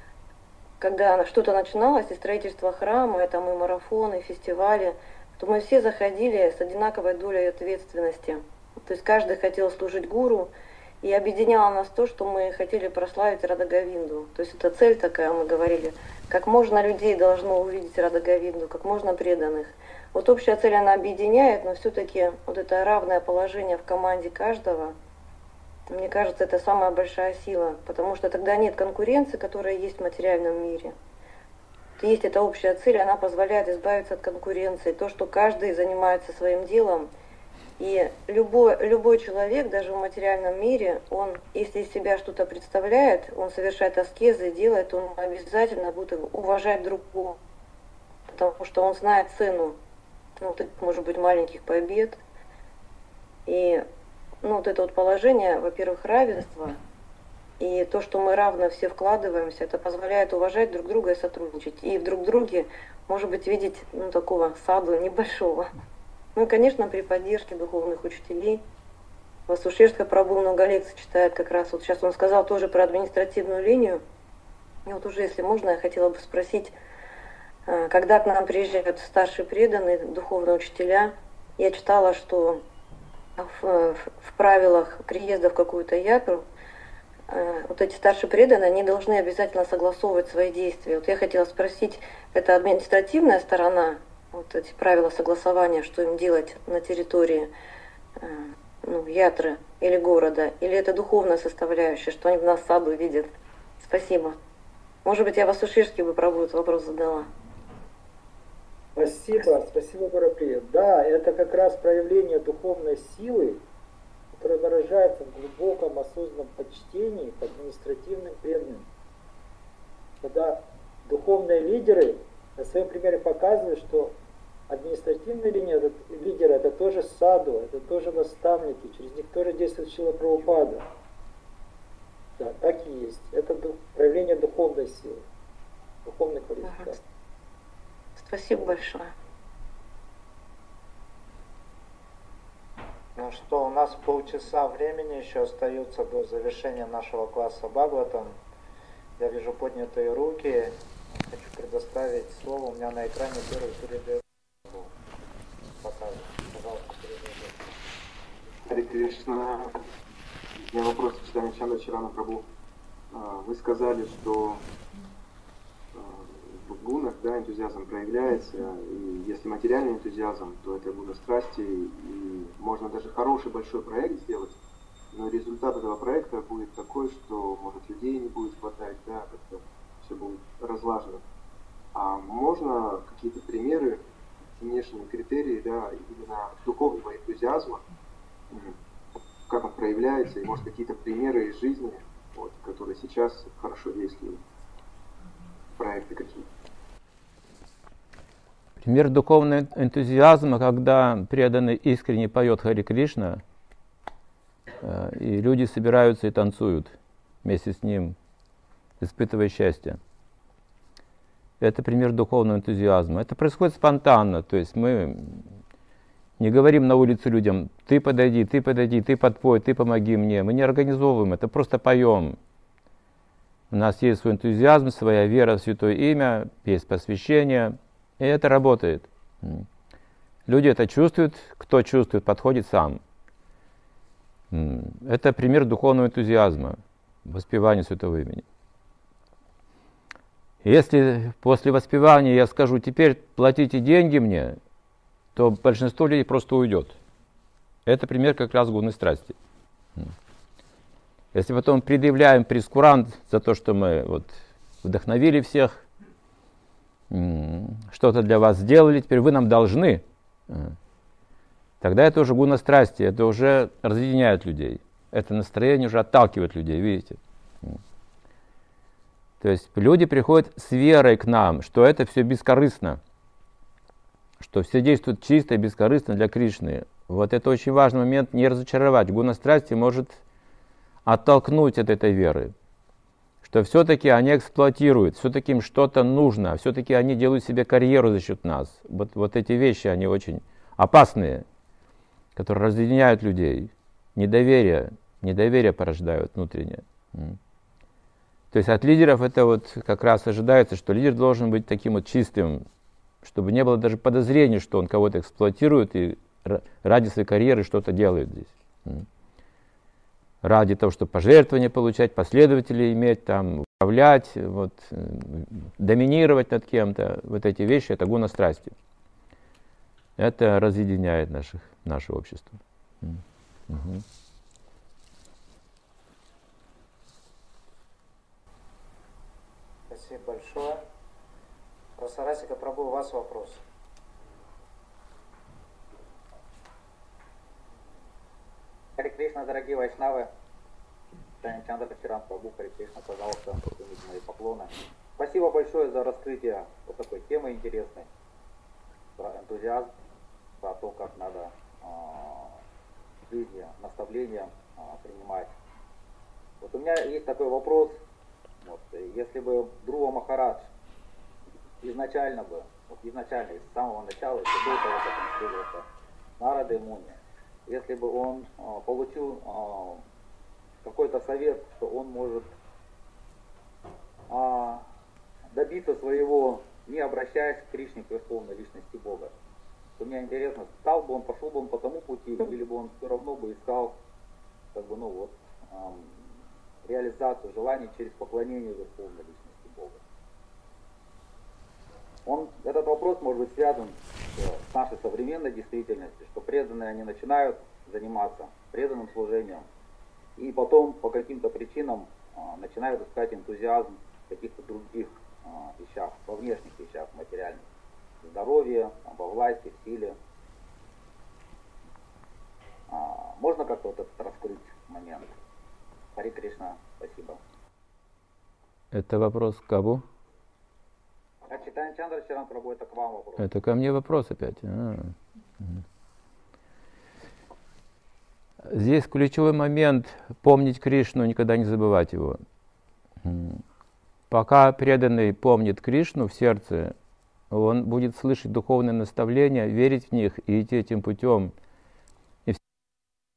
когда что-то начиналось, и строительство храма, и там и марафоны, и фестивали, то мы все заходили с одинаковой долей ответственности. То есть каждый хотел служить гуру, и объединяло нас то, что мы хотели прославить Рада Говинду. То есть это цель такая, мы говорили, как можно людей должно увидеть Рада Говинду, как можно преданных. Вот общая цель она объединяет, но все-таки вот это равное положение в команде каждого, мне кажется, это самая большая сила, потому что тогда нет конкуренции, которая есть в материальном мире. Есть эта общая цель, она позволяет избавиться от конкуренции, то, что каждый занимается своим делом. И любой человек, даже в материальном мире, он, если из себя что-то представляет, он совершает аскезы, делает, он обязательно будет уважать другого, потому что он знает цену, может быть, маленьких побед. И вот это вот положение, во-первых, равенства, и то, что мы равно все вкладываемся, это позволяет уважать друг друга и сотрудничать. И в друг друге, может быть, видеть такого саду небольшого. Ну и, конечно, при поддержке духовных учителей. Васушешка Прабху много лекций читает как раз. Вот сейчас он сказал тоже про административную линию. И вот уже, если можно, я хотела бы спросить, когда к нам приезжают старшие преданные, духовные учителя, я читала, что в правилах приезда в какую-то ятру вот эти старшие преданные, они должны обязательно согласовывать свои действия. Вот я хотела спросить, это административная сторона, вот эти правила согласования, что им делать на территории ятры или города, или это духовная составляющая, что они в нас саду видят? Спасибо. Может быть, я Васушешке бы Прабху этот вопрос задала. Спасибо, Гураприя. Да, это как раз проявление духовной силы, которая выражается в глубоком осознанном почтении к административным преданным. Когда духовные лидеры на своем примере показывают, что административные лидеры это тоже саду, это тоже наставники, через них тоже действует Шрила Прабхупада. Да, так и есть. Это проявление духовной силы, духовной квалификации. Спасибо большое. Ну что, у нас полчаса времени еще остается до завершения нашего класса Бхагаватам. Я вижу поднятые руки. Хочу предоставить слово. У меня на экране первый передает. Показывает. Пожалуйста, передайте. Харе Кришна. У меня вопрос к Читанию Чандра Чарана Прабху. Вы сказали, что в гунах, да, энтузиазм проявляется, и если материальный энтузиазм, то это гуна страсти, и можно даже хороший большой проект сделать, но результат этого проекта будет такой, что, может, людей не будет хватать, да, как-то все будет разлажено. А можно какие-то примеры, внешние критерии, да, именно духовного энтузиазма, как он проявляется, и, может, какие-то примеры из жизни, вот, которые сейчас хорошо действуют, проекты какие-то. Пример духовного энтузиазма, когда преданный искренне поет Харе Кришна, и люди собираются и танцуют вместе с ним, испытывая счастье. Это пример духовного энтузиазма. Это происходит спонтанно, то есть мы не говорим на улице людям: ты подойди, ты подпой, ты помоги мне. Мы не организовываем, это просто поем. У нас есть свой энтузиазм, своя вера в Святое Имя, есть посвящение, и это работает. Люди это чувствуют, кто чувствует, подходит сам. Это пример духовного энтузиазма, воспевания Святого Имени. Если после воспевания я скажу: теперь платите деньги мне, то большинство людей просто уйдет. Это пример как раз гуны страсти. Если потом предъявляем прескурант за то, что мы вот вдохновили всех, что-то для вас сделали, теперь вы нам должны, тогда это уже гуна страсти, это уже разъединяет людей. Это настроение уже отталкивает людей, видите. То есть люди приходят с верой к нам, что это все бескорыстно, что все действует чисто и бескорыстно для Кришны. Вот это очень важный момент, не разочаровать. Гуна страсти может оттолкнуть от этой веры, что все-таки они эксплуатируют, все-таки им что-то нужно, все-таки они делают себе карьеру за счет нас. Вот эти вещи, они очень опасные, которые разъединяют людей. Недоверие порождают внутреннее. То есть от лидеров это вот как раз ожидается, что лидер должен быть таким вот чистым, чтобы не было даже подозрений, что он кого-то эксплуатирует и ради своей карьеры что-то делает здесь. Ради того, чтобы пожертвования получать, последователей иметь, там, управлять, вот, доминировать над кем-то. Вот эти вещи — это гуна страсти. Это разъединяет наше общество. Угу. Спасибо большое. Расарасика Прабху, у вас вопрос. Харе Кришна, дорогие вайшнавы. Чандра Чаран Прабху, Харе Кришна, пожалуйста, примите мои поклоны. Спасибо большое за раскрытие вот такой темы интересной, про энтузиазм, про то, как надо в жизни наставления принимать. Вот у меня есть такой вопрос. Вот, если бы Друва Махарадж изначально, с самого начала, если до того, как он встретился Нарада и Муни, если бы он получил какой-то совет, что он может добиться своего, не обращаясь к Кришне, к верховной личности Бога, то мне интересно, пошел бы он по тому пути, или бы он все равно бы искал реализацию желаний через поклонение верховной личности Бога. Этот вопрос может быть связан с нашей современной действительностью, что преданные они начинают заниматься преданным служением, и потом по каким-то причинам начинают искать энтузиазм в каких-то других вещах, во внешних вещах материальных. В здоровье, во власти, в силе. Можно как-то вот этот раскрыть момент? Харе Кришна, спасибо. Это вопрос к кому? Читание Чандра Чаран Прабху, это к вам вопрос. Это ко мне вопрос опять. Здесь ключевой момент — помнить Кришну, никогда не забывать его. Пока преданный помнит Кришну в сердце, он будет слышать духовные наставления, верить в них и идти этим путем.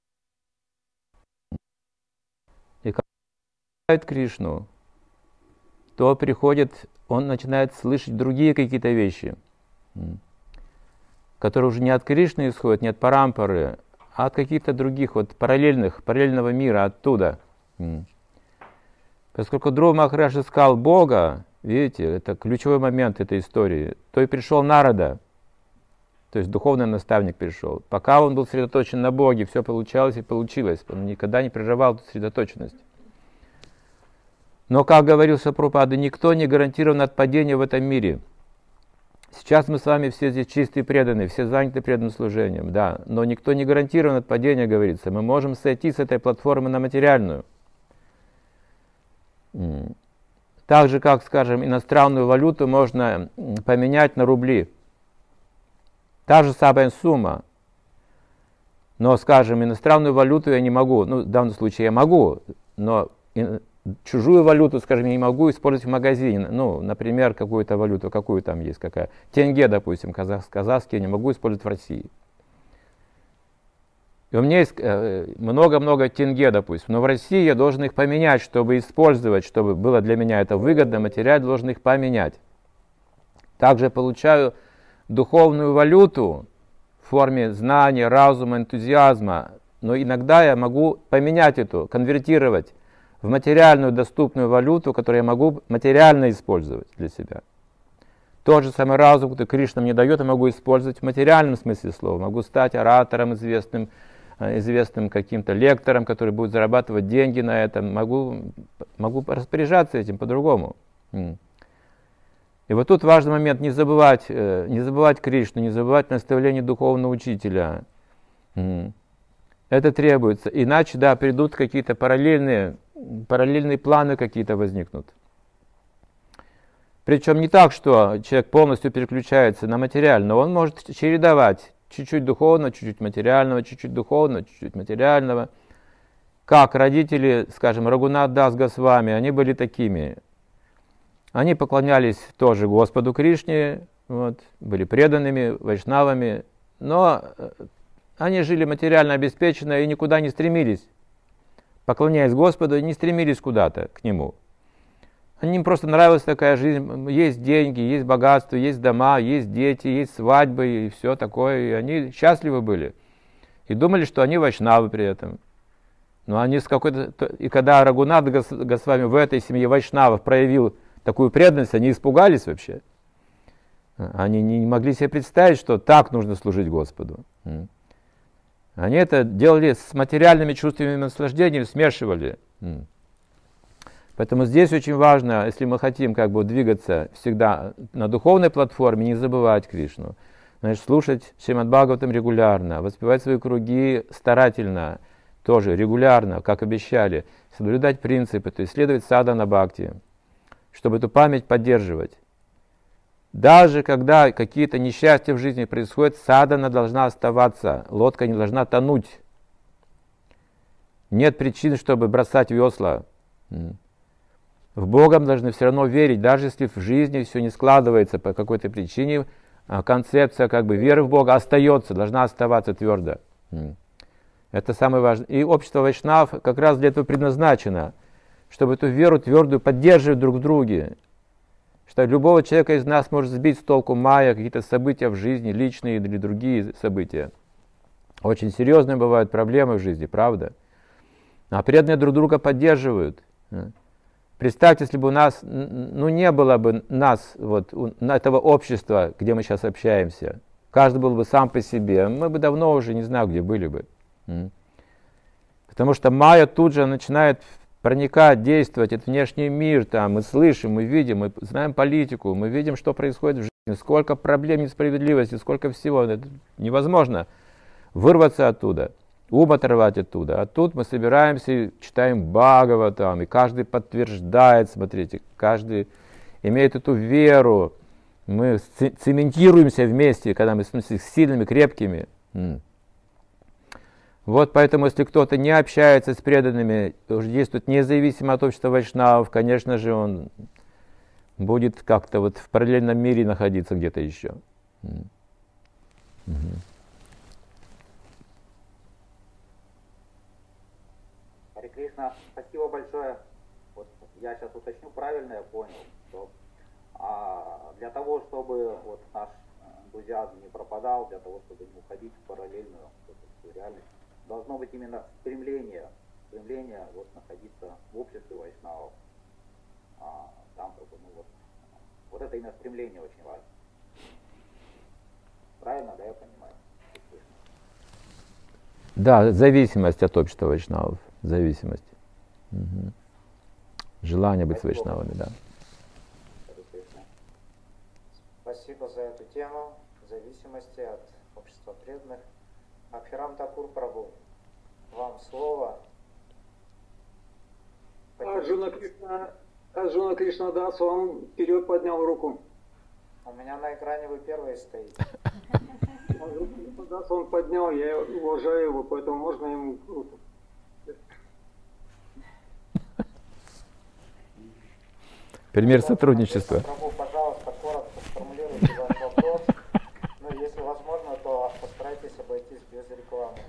И когда знает Кришну, то приходит, он начинает слышать другие какие-то вещи, которые уже не от Кришны исходят, не от Парампары, а от каких-то других, вот параллельного мира, оттуда. Поскольку Друва Махарадж искал Бога, видите, это ключевой момент этой истории, то и пришел Нарада, то есть духовный наставник пришел. Пока он был сосредоточен на Боге, все получалось и получилось, он никогда не прерывал эту сосредоточенность. Но, как говорил Прабхупада, никто не гарантирован от падения в этом мире. Сейчас мы с вами все здесь чистые преданные, все заняты преданным служением, да, но никто не гарантирован от падения, говорится. Мы можем сойти с этой платформы на материальную. Так же, как, скажем, иностранную валюту можно поменять на рубли. Та же самая сумма. Но, скажем, иностранную валюту я не могу, ну, в данном случае я могу, но чужую валюту, скажем, я не могу использовать в магазине. Ну, например, какую-то валюту, какую там есть, какая. Тенге, допустим, казахский я не могу использовать в России. И у меня есть много-много тенге, допустим, но в России я должен их поменять, чтобы использовать, чтобы было для меня это выгодно, материально должен их поменять. Также я получаю духовную валюту в форме знания, разума, энтузиазма, но иногда я могу поменять эту, конвертировать в материальную доступную валюту, которую я могу материально использовать для себя. Тот же самый разум, который Кришна мне дает, я могу использовать в материальном смысле слова. Могу стать оратором известным каким-то лектором, который будет зарабатывать деньги на этом. Могу распоряжаться этим по-другому. И вот тут важный момент, не забывать Кришну, не забывать наставление духовного учителя. Это требуется. Иначе, да, придут какие-то параллельные планы какие-то возникнут. Причем не так, что человек полностью переключается на материальное, он может чередовать чуть-чуть духовного, чуть-чуть материального, чуть-чуть духовного, чуть-чуть материального. Как родители, скажем, Рагунат Дас Госвами, они были такими. Они поклонялись тоже Господу Кришне, вот, были преданными, вайшнавами, но они жили материально обеспеченно и никуда не стремились. Поклоняясь Господу, не стремились куда-то к Нему. Им просто нравилась такая жизнь. Есть деньги, есть богатство, есть дома, есть дети, есть свадьбы и все такое. И они счастливы были. И думали, что они вайшнавы при этом. Но они И когда Рагунат Госвами в этой семье вайшнавов проявил такую преданность, они испугались вообще. Они не могли себе представить, что так нужно служить Господу. Они это делали с материальными чувствами наслаждения, смешивали. Поэтому здесь очень важно, если мы хотим двигаться всегда на духовной платформе, не забывать Кришну. Значит, слушать Шримад Бхагаватам регулярно, воспевать свои круги старательно, тоже регулярно, как обещали, соблюдать принципы, то есть следовать садхана бхакти, чтобы эту память поддерживать. Даже когда какие-то несчастья в жизни происходят, садхана должна оставаться, лодка не должна тонуть. Нет причин, чтобы бросать весла. В Бога мы должны все равно верить, даже если в жизни все не складывается по какой-то причине, концепция веры в Бога остается, должна оставаться твердо. Это самое важное. И общество вайшнав как раз для этого предназначено, чтобы эту веру твердую поддерживать друг в друге. Что любого человека из нас может сбить с толку майя, какие-то события в жизни, личные или другие события. Очень серьезные бывают проблемы в жизни, правда? А преданные друг друга поддерживают. Представьте, если бы у нас, не было бы нас, этого общества, где мы сейчас общаемся, каждый был бы сам по себе, мы бы давно уже не знаю, где были бы. Потому что майя тут же начинает проникать, действовать, это внешний мир, мы слышим, мы видим, мы знаем политику, мы видим, что происходит в жизни, сколько проблем, несправедливости, сколько всего, это невозможно вырваться оттуда. Ум оторвать оттуда. А тут мы собираемся и читаем Бхагаватам, и каждый подтверждает, смотрите, каждый имеет эту веру. Мы цементируемся вместе, когда мы становимся сильными, крепкими. Вот поэтому, если кто-то не общается с преданными, уже действует независимо от общества вайшнавов, конечно же, он будет как-то в параллельном мире находиться где-то еще. Кришна, спасибо большое. я сейчас уточню, правильно я понял, что для того, чтобы вот наш энтузиазм не пропадал, для того, чтобы не уходить в параллельную реальность, должно быть именно стремление вот находиться в обществе вайшнавов. Там как бы, вот это именно стремление очень важно. Правильно, да, я понимаю? Да, зависимость от общества вайшнавов. Зависимость. Угу. Желание быть с вайшнавами, да. Спасибо за эту тему, зависимости от общества преданных. Абхирам Такур Прабху, вам слово. Арджуна Кришнадас, он вперед поднял руку. У меня на экране вы первые стоите. Арджуна Кришнадас, он поднял, я уважаю его, поэтому можно ему руку. Пример сотрудничества. Прабху, пожалуйста, коротко сформулируйте ваш вопрос. Ну, если возможно, то постарайтесь обойтись без рекламы.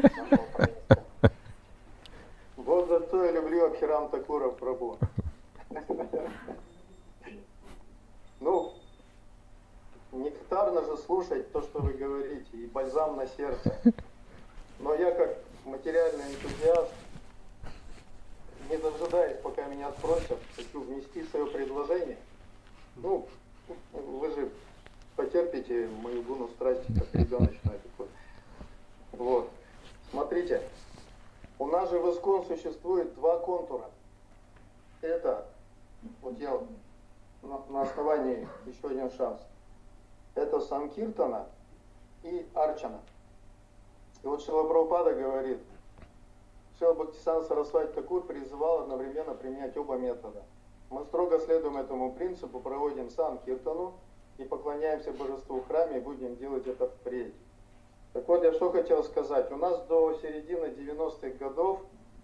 Вот за что я люблю Абхирам Такура Прабху. Ну, нектарно же слушать то, что вы говорите, и бальзам на сердце. Но я как материальный энтузиаст, не дожидаясь, пока меня спросят, хочу внести свое предложение. Ну, вы же потерпите мою гуну страсти, как ребеночную такой. Вот. Смотрите, у нас же в Искон существует два контура. Это, вот я на основании еще один шанс. Это Санкиртана и Арчана. И вот Шрила Прабхупада говорит, Шрила Бхактисиданта Сарасвати Такур призывал одновременно применять оба метода. Мы строго следуем этому принципу, проводим Санкиртану и поклоняемся божеству в храме и будем делать это впредь. Так вот, я что хотел сказать. У нас до середины 90-х годов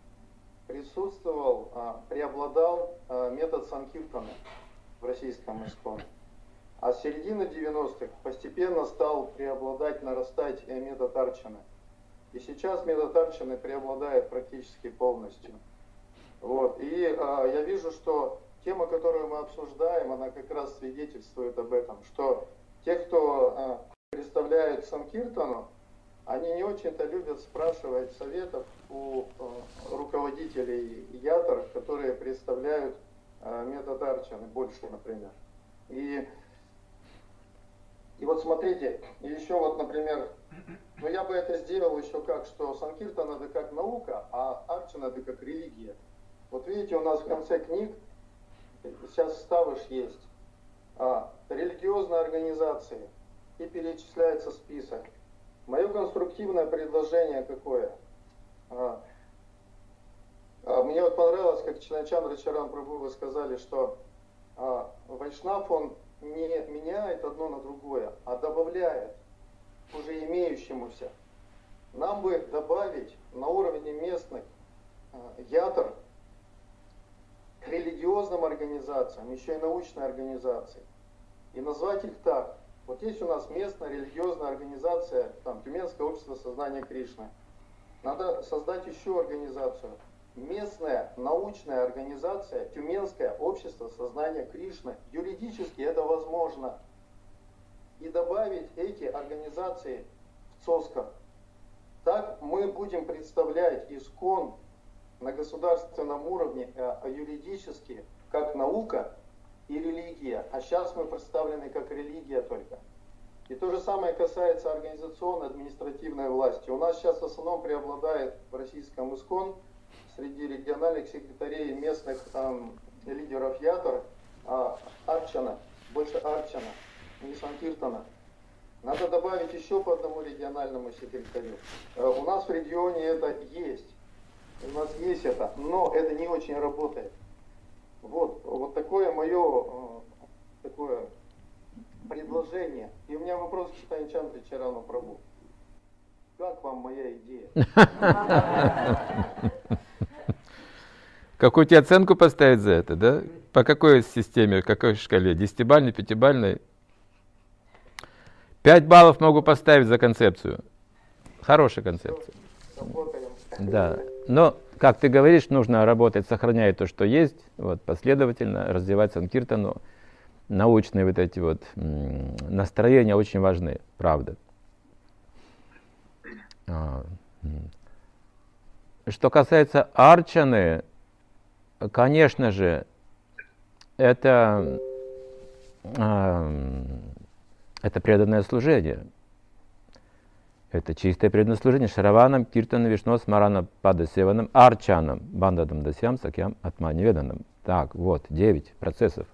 преобладал метод Санкиртана в российском Исконе. А с середины 90-х постепенно стал преобладать, нарастать метод Арчаны. И сейчас метод Арчаны преобладает практически полностью. Вот. И я вижу, что тема, которую мы обсуждаем, она как раз свидетельствует об этом, что те, кто представляет Санкиртану, они не очень-то любят спрашивать советов у руководителей ятр, которые представляют метод Арчаны, больше, например. И вот смотрите, еще вот, например, ну я бы это сделал еще как, что Санкиртана это как наука, а Арчана это как религия. Вот видите, у нас в конце книг, сейчас вставыш есть, религиозные организации, и перечисляется список. Мое конструктивное предложение какое? Мне вот понравилось, как Чанандра Чаран Прабху вы сказали, что вайшнав, он не меняет одно на другое, а добавляет уже имеющемуся. Нам бы добавить на уровне местных ятр к религиозным организациям, еще и научные организации, и назвать их так. Вот есть у нас местная религиозная организация, там, Тюменское общество сознания Кришны. Надо создать еще организацию. Местная научная организация, Тюменское общество сознания Кришны. Юридически это возможно. И добавить эти организации в ЦОСКО. Так мы будем представлять Искон на государственном уровне юридически как наука и религия. А сейчас мы представлены как религия только. И то же самое касается организационной административной власти. У нас сейчас в основном преобладает в российском Искон среди региональных секретарей местных лидеров ятр Арчана, больше Арчана, не Санкиртана. Надо добавить еще по одному региональному секретарю. У нас в регионе это есть. У нас есть это, но это не очень работает. Вот такое мое такое предложение. И у меня вопрос к Чайтанья Чарану Прабху. Как вам моя идея? Какую тебе оценку поставить за это, да? По какой системе, какой шкале? 10-бальной, 5-бальной? 5 баллов могу поставить за концепцию. Хорошая концепция. Работаем. Да. Но как ты говоришь, нужно работать, сохраняя то, что есть, вот, последовательно развивать санкиртану. Научные вот эти вот настроения очень важны, правда. Что касается арчаны, конечно же, это преданное служение. Это чистое преданное служение Шраванам, Киртанам, Вишно, Смаранам, Падасеванам, Арчанам, Бандадам, Дасьям, Сакьям, Атманиведанам. Так, вот, 9 процессов.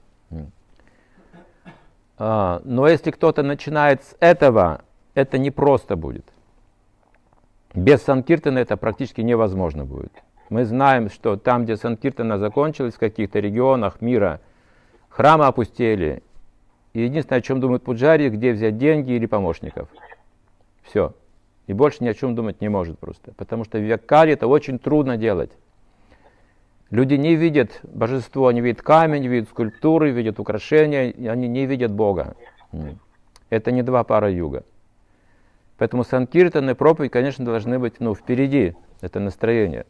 Но если кто-то начинает с этого, это не просто будет. Без санкиртана это практически невозможно будет. Мы знаем, что там, где санкиртана закончилась, в каких-то регионах мира, храмы опустели. И единственное, о чем думают пуджари, где взять деньги или помощников. Все. И больше ни о чем думать не может просто. Потому что в Вьяккаре это очень трудно делать. Люди не видят божество, они видят камень, видят скульптуры, видят украшения, и они не видят Бога. Это не два пара юга. Поэтому санкиртан и проповедь, конечно, должны быть впереди, это настроение.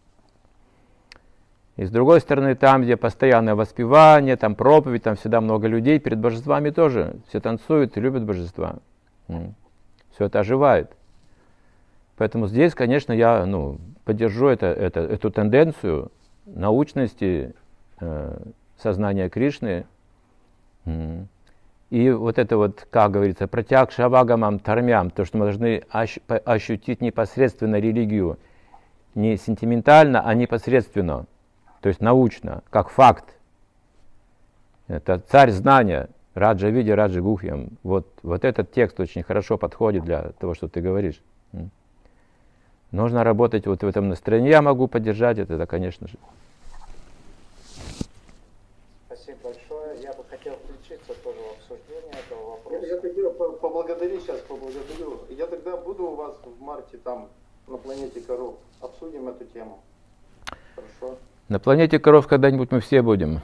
И с другой стороны, там, где постоянное воспевание, там проповедь, там всегда много людей, перед божествами тоже. Все танцуют и любят божества. Все это оживает. Поэтому здесь, конечно, я поддержу эту тенденцию научности, сознания Кришны. И вот это вот, как говорится, протяг шавагамам тармям, то, что мы должны ощутить непосредственно религию, не сентиментально, а непосредственно, то есть научно, как факт. Это царь знания, Раджа Види, Раджа Гухьям. Вот этот текст очень хорошо подходит для того, что ты говоришь. Нужно работать вот в этом настроении. Я могу поддержать это, да, конечно же. Спасибо большое. Я бы хотел включиться тоже в обсуждение этого вопроса. Я хотел поблагодарить, сейчас поблагодарю. Я тогда буду у вас в марте там, на планете коров. Обсудим эту тему. Хорошо? На планете коров когда-нибудь мы все будем.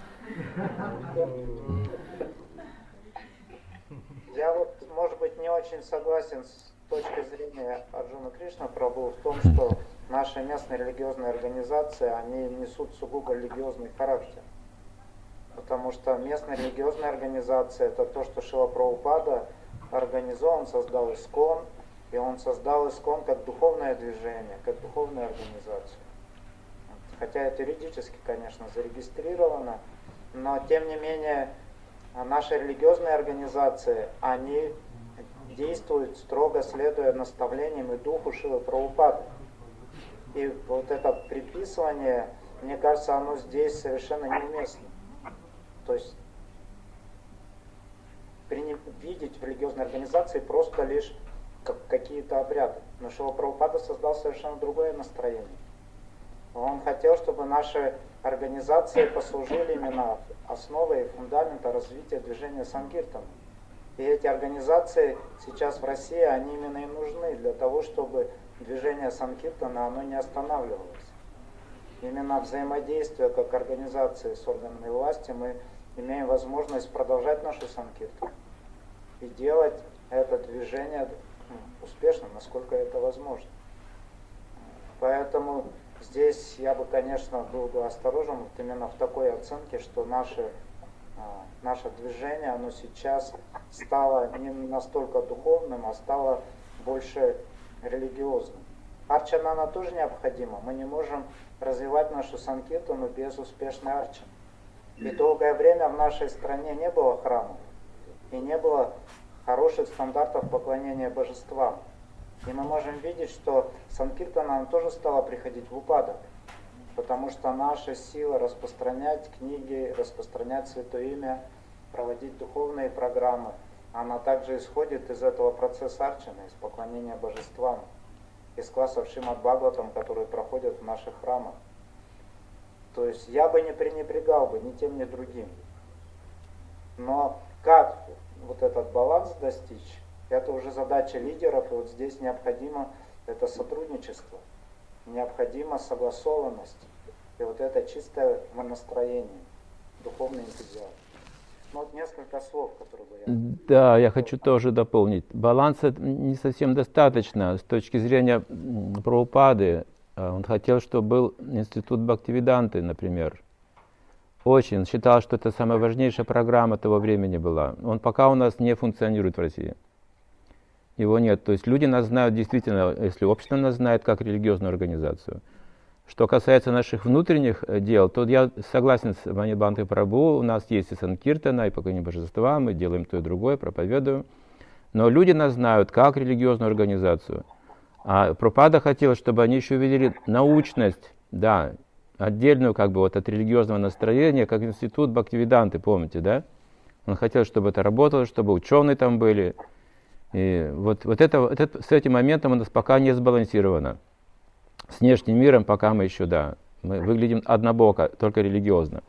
Я вот, может быть, не очень согласен с точки зрения Арджуна Кришна Прабху в том, что наши местные религиозные организации, они несут сугубо религиозный характер. Потому что местная религиозная организация — это то, что Шрила Прабхупада организовал, он создал ИСККОН, и он создал ИСККОН как духовное движение, как духовную организацию. Хотя это юридически, конечно, зарегистрировано, но тем не менее наши религиозные организации, они действуют строго следуя наставлениям и духу Шрилы Прабхупады. И вот это приписывание, мне кажется, оно здесь совершенно неуместно. То есть видеть в религиозной организации просто лишь какие-то обряды. Но Шрила Прабхупада создал совершенно другое настроение. Он хотел, чтобы наши организации послужили именно основой и фундаментом развития движения Санкиртана. И эти организации сейчас в России, они именно и нужны для того, чтобы движение Санкиртана, оно не останавливалось. Именно взаимодействуя как организации с органами власти, мы имеем возможность продолжать нашу Санкиртану и делать это движение успешно, насколько это возможно. Поэтому здесь я бы, конечно, был бы осторожен вот именно в такой оценке, что наше движение, оно сейчас стало не настолько духовным, а стало больше религиозным. Арчана, она тоже необходима. Мы не можем развивать нашу санкиртану без успешной арчаны. И долгое время в нашей стране не было храмов и не было хороших стандартов поклонения божествам. И мы можем видеть, что санкиртана она тоже стала приходить в упадок, потому что наша сила распространять книги, распространять Святое Имя, проводить духовные программы, она также исходит из этого процесса арчаны, из поклонения божествам, из классов Шримад Бхагаватам, которые проходят в наших храмах. То есть я бы не пренебрегал бы ни тем, ни другим. Но как вот этот баланс достичь, это уже задача лидеров, и вот здесь необходимо это сотрудничество, необходима согласованность, и вот это чистое настроение, духовный энтузиазм. Ну вот несколько слов, которые бы я... Да, я хочу тоже дополнить. Баланса не совсем достаточно с точки зрения Прабхупады. Он хотел, чтобы был институт Бхактивиданты, например. Очень. Он считал, что это самая важнейшая программа того времени была. Он пока у нас не функционирует в России. Его нет. То есть люди нас знают действительно, если общество нас знает, как религиозную организацию. Что касается наших внутренних дел, то я согласен с Ванибантой Прабху. У нас есть и Санкиртана, и поклонение божества, мы делаем то и другое, проповедуем. Но люди нас знают как религиозную организацию. А Прабхупада хотел, чтобы они еще видели научность, да, отдельную как бы вот от религиозного настроения, как институт Бхактивиданты, помните, да? Он хотел, чтобы это работало, чтобы ученые там были. И вот это, с этим моментом у нас пока не сбалансировано. С внешним миром пока мы еще, да, мы выглядим однобоко, только религиозно.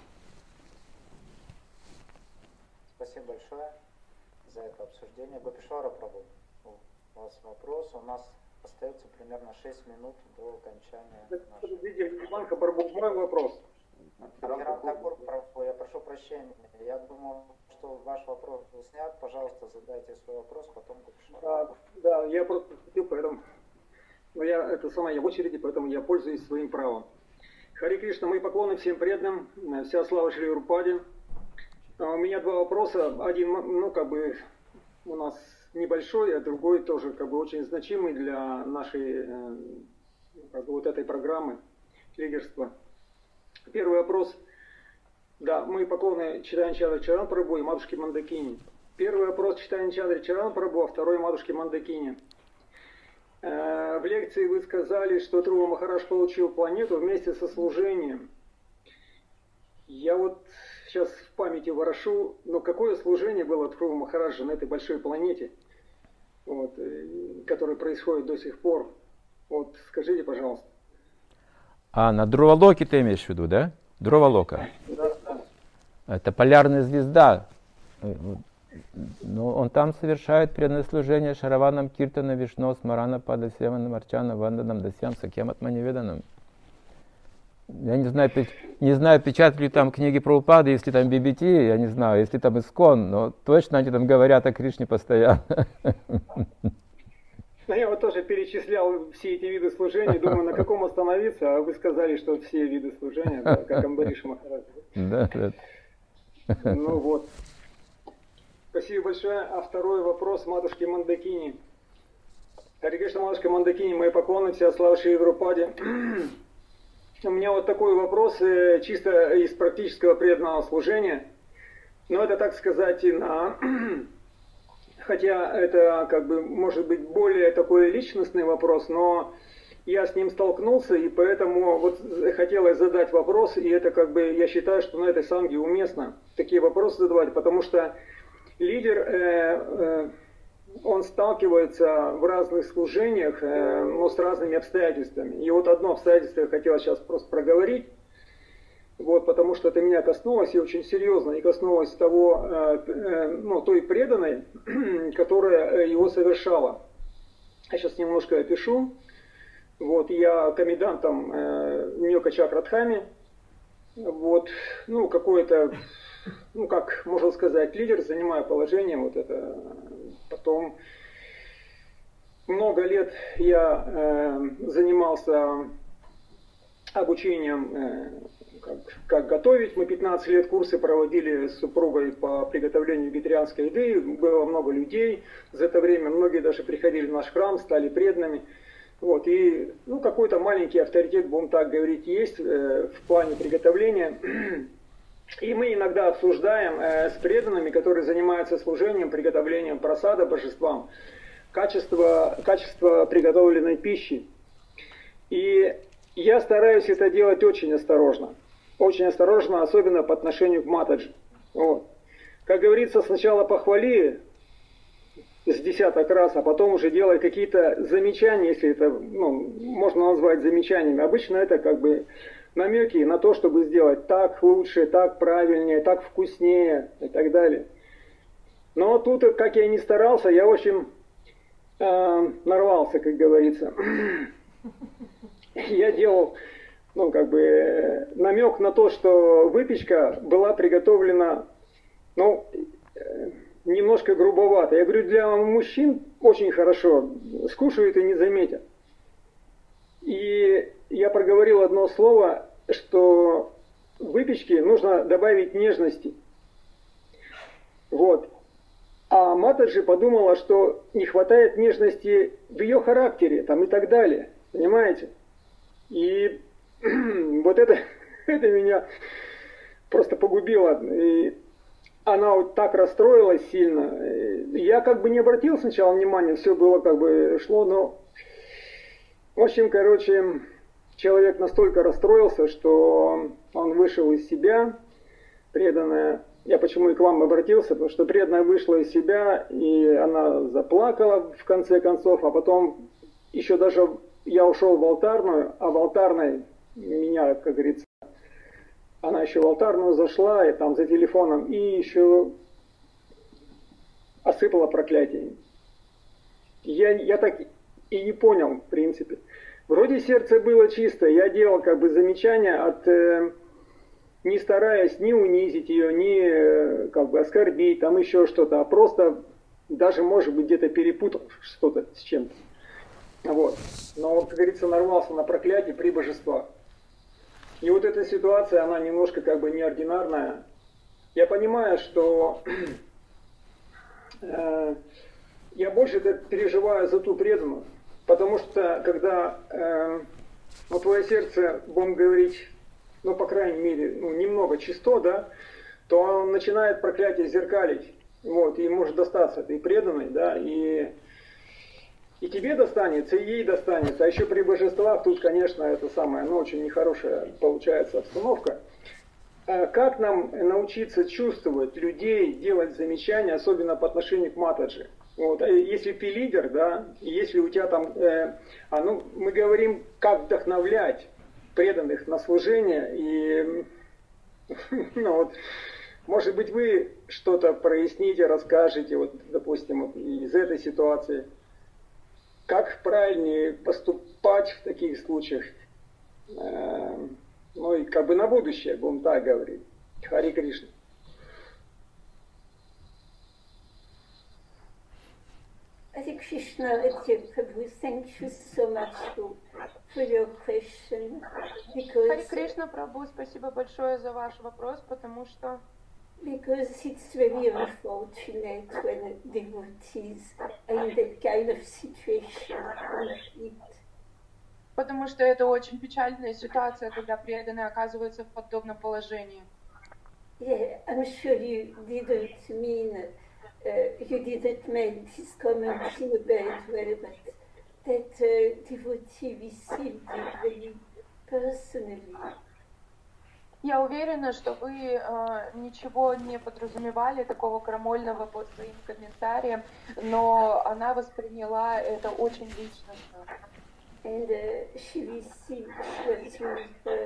Спасибо большое за это обсуждение. Гопишвара Прабху, у вас вопрос. У нас остается примерно 6 минут до окончания. Видите, Банка Прабху, мой вопрос. Бхактирам Такур Прабху, я прошу прощения. Я думал, что ваш вопрос был снят. Пожалуйста, задайте свой вопрос, потом Гопишвара. Да, я просто хотел, поэтому... Но я в очереди, поэтому я пользуюсь своим правом. Харе Кришна, мои поклоны всем преданным, вся слава Шри Рупаде. У меня два вопроса. Один, у нас небольшой, а другой тоже очень значимый для нашей вот этой программы лидерства. Первый вопрос. Да, мои поклоны Чайтанья Чаритамриту Чаран Прабху и матушке Мандакини. Первый вопрос Чайтанья Чаритамриту Чаран Прабху, а второй матушке Мандакини. В лекции вы сказали, что Dhruva Махарадж получил планету вместе со служением. Я вот сейчас в памяти ворошу, но какое служение было Dhruva Махараджа на этой большой планете, вот, которое происходит до сих пор? Вот скажите, пожалуйста. А на Друвалоке ты имеешь в виду, да? Друвалока. Да. Это полярная звезда. Но он там совершает преданное служение Шараванам Киртана Вишно Смарана Падасеванам Арчана Ванданам Дасьям Сакем Атманиведанам. Я не знаю, печатают ли там книги Прабхупады, если там ББТ, я не знаю, если там Искон, но точно они там говорят о Кришне постоянно. Я вот тоже перечислял все эти виды служения, думаю, на каком остановиться, а вы сказали, что все виды служения, да, как Амбариш Махарадж. Да. Ну вот. Спасибо большое. А второй вопрос матушке Мандакини. Харе Кришна, матушка Мандакини, мои поклоны, вся слава Шри Рупаде. У меня вот такой вопрос, чисто из практического преданного служения. Но это, так сказать, хотя это может быть более такой личностный вопрос, но я с ним столкнулся, и поэтому вот хотелось задать вопрос, и это я считаю, что на этой санге уместно такие вопросы задавать, потому что лидер, он сталкивается в разных служениях, но с разными обстоятельствами. И вот одно обстоятельство я хотел сейчас просто проговорить, вот, потому что это меня коснулось, и очень серьезно, и коснулось той преданной, которая его совершала. Я сейчас немножко опишу. Вот, я комендантом Ньокачакрадхами, вот, какой-то, как можно сказать, лидер, занимаю положение, вот это. Потом много лет я занимался обучением, как готовить. Мы 15 лет курсы проводили с супругой по приготовлению вегетарианской еды. Было много людей. За это время многие даже приходили в наш храм, стали преданными. Вот, и какой-то маленький авторитет, будем так говорить, есть в плане приготовления. И мы иногда обсуждаем с преданными, которые занимаются служением, приготовлением прасада божествам, качество приготовленной пищи. И я стараюсь это делать очень осторожно, особенно по отношению к матаджи. Вот. Как говорится, сначала похвали с десяток раз, а потом уже делай какие-то замечания, если это можно назвать замечаниями. Обычно это намеки на то, чтобы сделать так лучше, так правильнее, так вкуснее и так далее. Но тут, как я ни старался, я очень нарвался, как говорится. Я делал намек на то, что выпечка была приготовлена немножко грубовато. Я говорю, для мужчин очень хорошо, скушают и не заметят. И я проговорил одно слово, что в выпечке нужно добавить нежности. Вот. А Матаджи подумала, что не хватает нежности в ее характере там, и так далее. Понимаете? И вот это меня просто погубило. И она вот так расстроилась сильно. Я как бы не обратил сначала внимания, все было как бы шло, но в общем, короче, человек настолько расстроился, что он вышел из себя, преданная. Я почему и к вам обратился, потому что преданная вышла из себя, и она заплакала в конце концов, а потом еще даже я ушел в алтарную, а в алтарной меня, как говорится, она еще в алтарную зашла, и там за телефоном, и еще осыпала проклятиями. Я так и не понял, в принципе. Вроде сердце было чистое, я делал как бы замечания от... не стараясь ни унизить ее, ни как бы оскорбить, там еще что-то, а просто даже, может быть, где-то перепутал что-то с чем-то. Вот. Но, как говорится, нарвался на проклятие при божествах. И вот эта ситуация, она немножко как бы неординарная. Я понимаю, что я больше переживаю за ту преданную, потому что когда вот твое сердце, будем говорить, ну, по крайней мере, ну, немного чисто, да, то он начинает проклятие зеркалить, вот, и может достаться этой преданной, да, и тебе достанется, и ей достанется, а еще при божествах тут, конечно, это самое, ну, очень нехорошая получается обстановка. Как нам научиться чувствовать людей, делать замечания, особенно по отношению к Матаджи? Вот, если ты лидер, да, если у тебя там, ну, мы говорим, как вдохновлять преданных на служение, и ну, вот, может быть, вы что-то проясните, расскажете, вот, допустим, вот, из этой ситуации, как правильнее поступать в таких случаях, ну и как бы на будущее, будем так говорить. Хари Кришна. Hare Krishna, Adya Prabhu, thank you so much for your question. Хари Кришна, Прабху, спасибо большое за ваш вопрос, потому что it's very unfortunate when devotees are in that kind of situation, conflict. Потому что это очень печальная ситуация, когда преданные оказываются в подобном положении. Yeah, I'm sure you didn't mean, you didn't mean his comments in a bad way, but that devotee received it very personally. Я уверена, что вы ничего не подразумевали такого крамольного по своим комментариям, но она восприняла это очень личностно. And she received, she was really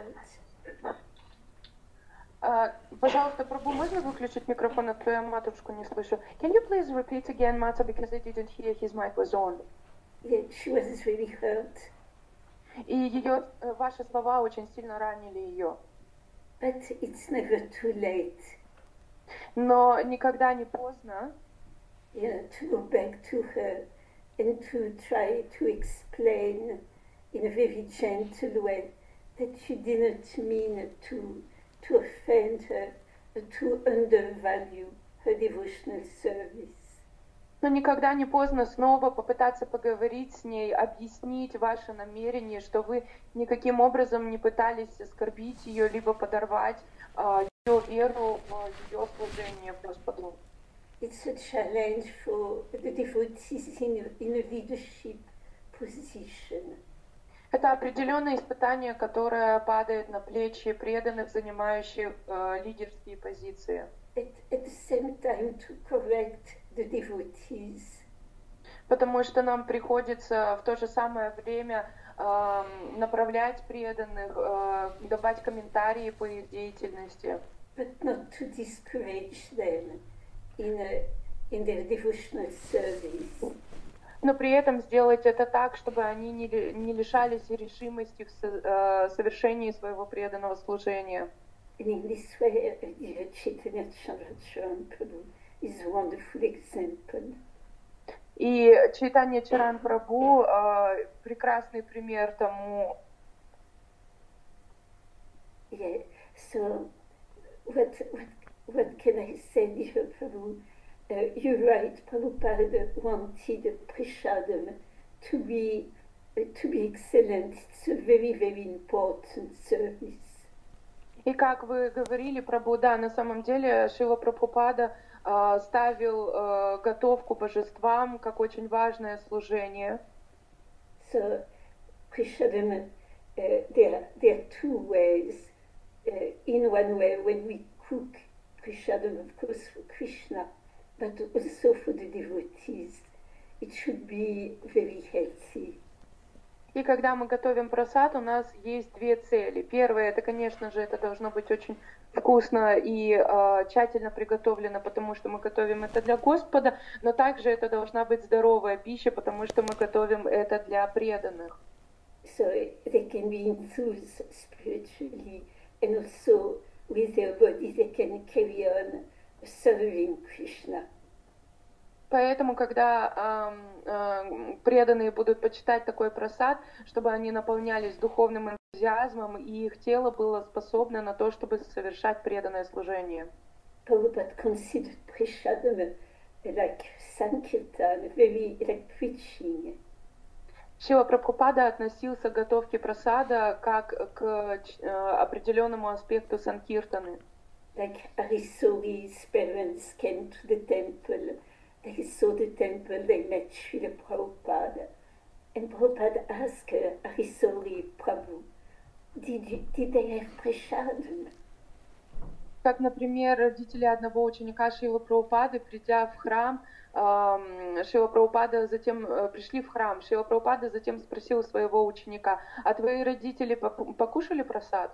hurt. Пожалуйста, Прабху, можно выключить микрофон, а то я матушку не слышу. Can you please repeat again, Mata, because I didn't hear his mic was on. Yeah, she was really hurt. И ее, ваши слова очень сильно ранили ее. But it's never too late. Но никогда не поздно. Yeah, to go back to her and to try to explain in a very gentle way that you didn't mean to offend her, to undervalue her devotional service. Но никогда не поздно снова попытаться поговорить с ней, объяснить ваше намерение, что вы никаким образом не пытались оскорбить ее, либо подорвать ее веру в ее служение Господу. It's a challenge for the devotees in a leadership position. Это определенное испытание, которое падает на плечи преданных, занимающих лидерские позиции. At the same time to correct the devotees. Потому что нам приходится в то же самое время направлять преданных, давать комментарии по их деятельности. But not to discourage them in their devotional service. Но при этом сделать это так, чтобы они не лишались решимости в совершении своего преданного служения. And in this way, Chaitanya Chandra Prabhu is a wonderful example. И Чайтанья Чаран Прабху прекрасный пример тому. Yeah. So, what can I say, dear Prabhu? You're right, Prabhupada wanted Prashadam to be excellent. It's a very, very important service. И как вы говорили, Прабху, да, на самом деле Шрила Прабхупада ставил готовку божествам как очень важное служение. So, Prashadam, there are two ways. In one way, when we cook Prashadam, of course, for Krishna, but also for the devotees, it should be very healthy. И когда мы готовим прасад, у нас есть две цели. Первое, это, конечно же, это должно быть очень вкусно и тщательно приготовлено, потому что мы готовим это для Господа, но также это должна быть здоровая пища, потому что мы готовим это для преданных. So they can be enthused spiritually, and also with their body they can carry on serving Krishna. Поэтому, когда преданные будут почитать такой прасад, чтобы они наполнялись духовным энтузиазмом, и их тело было способно на то, чтобы совершать преданное служение. Prabhupada considered Prashadam like Sankirtan, very like preaching. Шрила Прабхупада относился к готовке прасада как к определенному аспекту санкиртаны. Like Arisori's parents came to the temple. They saw the temple, they met Srila Prabhupada. And Prabhupada asked Arisori Prabhu, did they have prashadam? Как, например, родители одного ученика Шрилы Прабхупады, придя в храм, Шрила Прабхупада затем пришли в храм. Шрила Прабхупада затем спросил своего ученика: а твои родители покушали прасад?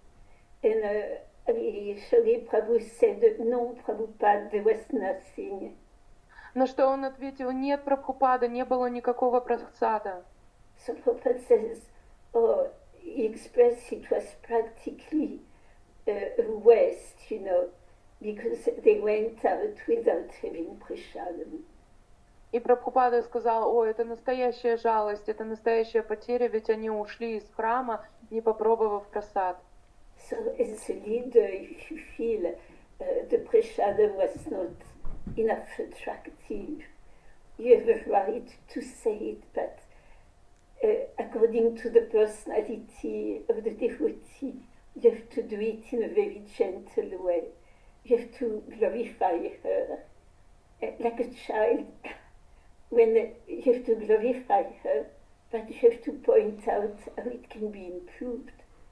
And Srila Prabhu said, no, Prabhupada, there was nothing. На что он ответил: нет, Прабхупада, не было никакого прасада. So Prabhupada says, oh, he expressed it was practically a waste, because they went out without having prashadam. И Прабхупада сказал: о, это настоящая жалость, это настоящая потеря, ведь они ушли из храма, не попробовав прасад. So as a leader, if you feel the prashadam was not enough attractive, you have a right to say it, but according to the personality of the devotee, you have to do it in a very gentle way. You have to glorify her like a child. When you have to glorify her, but you have to point out how it can be improved.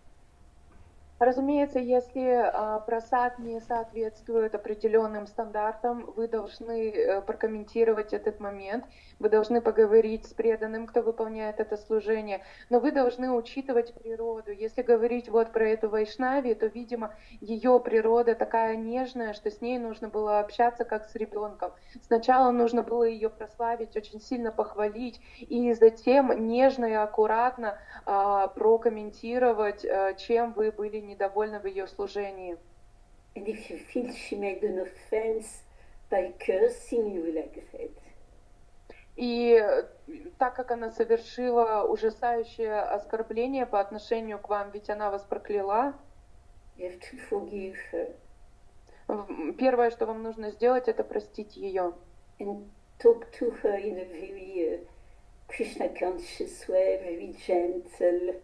Разумеется, если прасад не соответствует определенным стандартам, вы должны прокомментировать этот момент, вы должны поговорить с преданным, кто выполняет это служение, но вы должны учитывать природу. Если говорить вот про эту Вайшнави, то, видимо, ее природа такая нежная, что с ней нужно было общаться как с ребенком. Сначала нужно было ее прославить, очень сильно похвалить, и затем нежно и аккуратно прокомментировать, чем вы были недовольны в ее служении. And if you feel she made an offense by cursing you like that. И так как она совершила ужасающее оскорбление по отношению к вам, ведь она вас прокляла, you have to forgive her. Первое, что вам нужно сделать, это простить ее. And talk to her in a very Krishna conscious way, very gentle.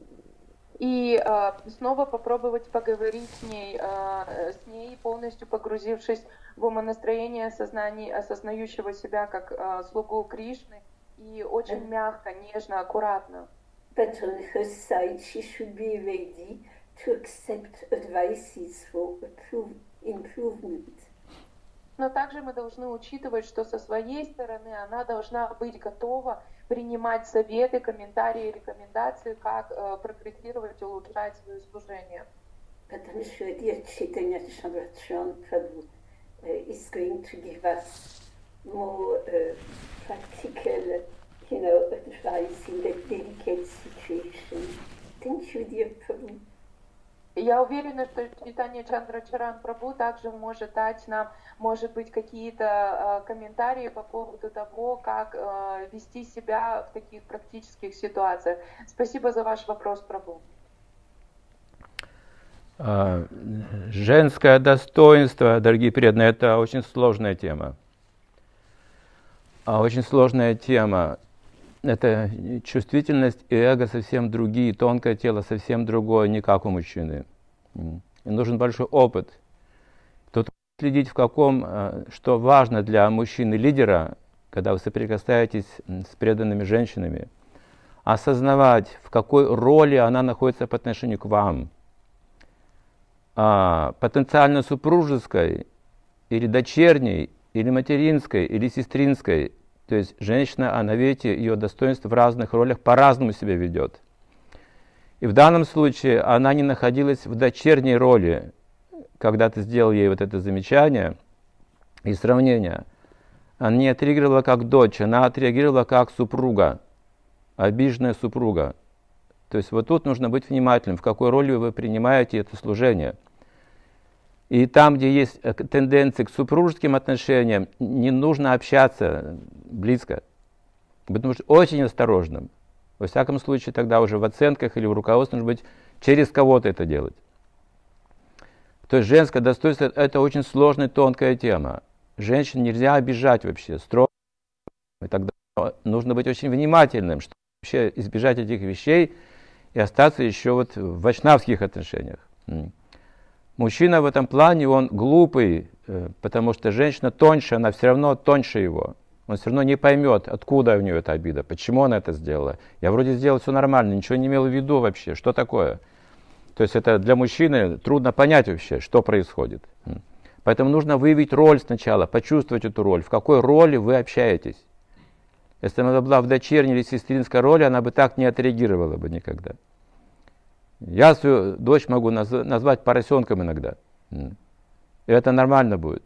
И снова попробовать поговорить с ней полностью погрузившись в умонастроение осознающего себя как слугу Кришны, и очень мягко, нежно, аккуратно. But on her side, she should be ready to accept advices for improvement. Но также мы должны учитывать, что со своей стороны она должна быть готова принимать советы, комментарии, рекомендации, как прогрессировать, улучшать свое служение. Потому что Chaitanya Chandra Prabhu is going to give us more practical, advice in that delicate situation. Thank you, dear Prabhu. Я уверена, что Чайтанья Чандрачаран Прабху также может дать нам, может быть, какие-то комментарии по поводу того, как вести себя в таких практических ситуациях. Спасибо за ваш вопрос, Прабху. Женское достоинство, дорогие преданные, это очень сложная тема. Очень сложная тема. Это чувствительность и эго совсем другие, тонкое тело совсем другое, не как у мужчины. И нужен большой опыт. Тут следить, что важно для мужчины-лидера, когда вы соприкасаетесь с преданными женщинами, осознавать, в какой роли она находится по отношению к вам. Потенциально супружеской, или дочерней, или материнской, или сестринской. То есть женщина, она, видите, ее достоинство в разных ролях по-разному себя ведет. И в данном случае она не находилась в дочерней роли, когда ты сделал ей вот это замечание и сравнение. Она не отреагировала как дочь, она отреагировала как супруга, обиженная супруга. То есть вот тут нужно быть внимательным, в какой роли вы принимаете это служение. И там, где есть тенденции к супружеским отношениям, не нужно общаться близко. Быть нужно очень осторожным. Во всяком случае, тогда уже в оценках или в руководстве нужно быть через кого-то это делать. То есть женское достоинство – это очень сложная, тонкая тема. Женщин нельзя обижать вообще, строго. И тогда нужно быть очень внимательным, чтобы вообще избежать этих вещей и остаться еще вот в вайшнавских отношениях. Мужчина в этом плане, он глупый, потому что женщина тоньше, она все равно тоньше его. Он все равно не поймет, откуда у нее эта обида, почему она это сделала. Я вроде сделал все нормально, ничего не имел в виду вообще, что такое. То есть это для мужчины трудно понять вообще, что происходит. Поэтому нужно выявить роль сначала, почувствовать эту роль, в какой роли вы общаетесь. Если она была в дочерней или сестринской роли, она бы так не отреагировала бы никогда. Я свою дочь могу назвать поросенком иногда. И это нормально будет.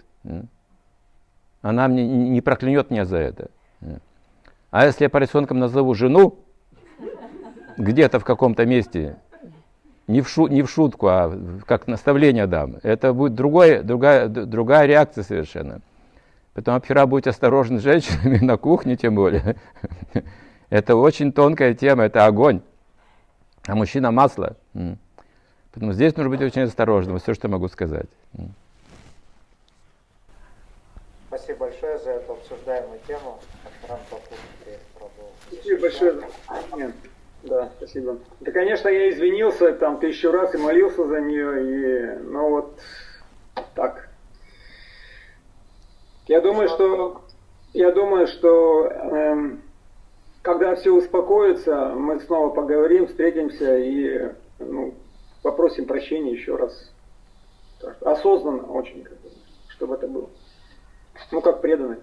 Она мне не проклянет меня за это. А если я поросенком назову жену, где-то в каком-то месте, не в шутку, а как наставление дам, это будет другая реакция совершенно. Поэтому вчера будьте осторожны с женщинами на кухне, тем более. Это очень тонкая тема, это огонь. А мужчина масло. Поэтому здесь нужно быть очень осторожным. Все, что могу сказать. Спасибо большое за эту обсуждаемую тему. Спасибо большое. Нет. Да, спасибо. Да, конечно, я извинился там 1000 раз и молился за нее, но вот так. Я думаю, что когда все успокоится, мы снова поговорим, встретимся и попросим прощения еще раз. Осознанно очень, чтобы это было. Как преданный.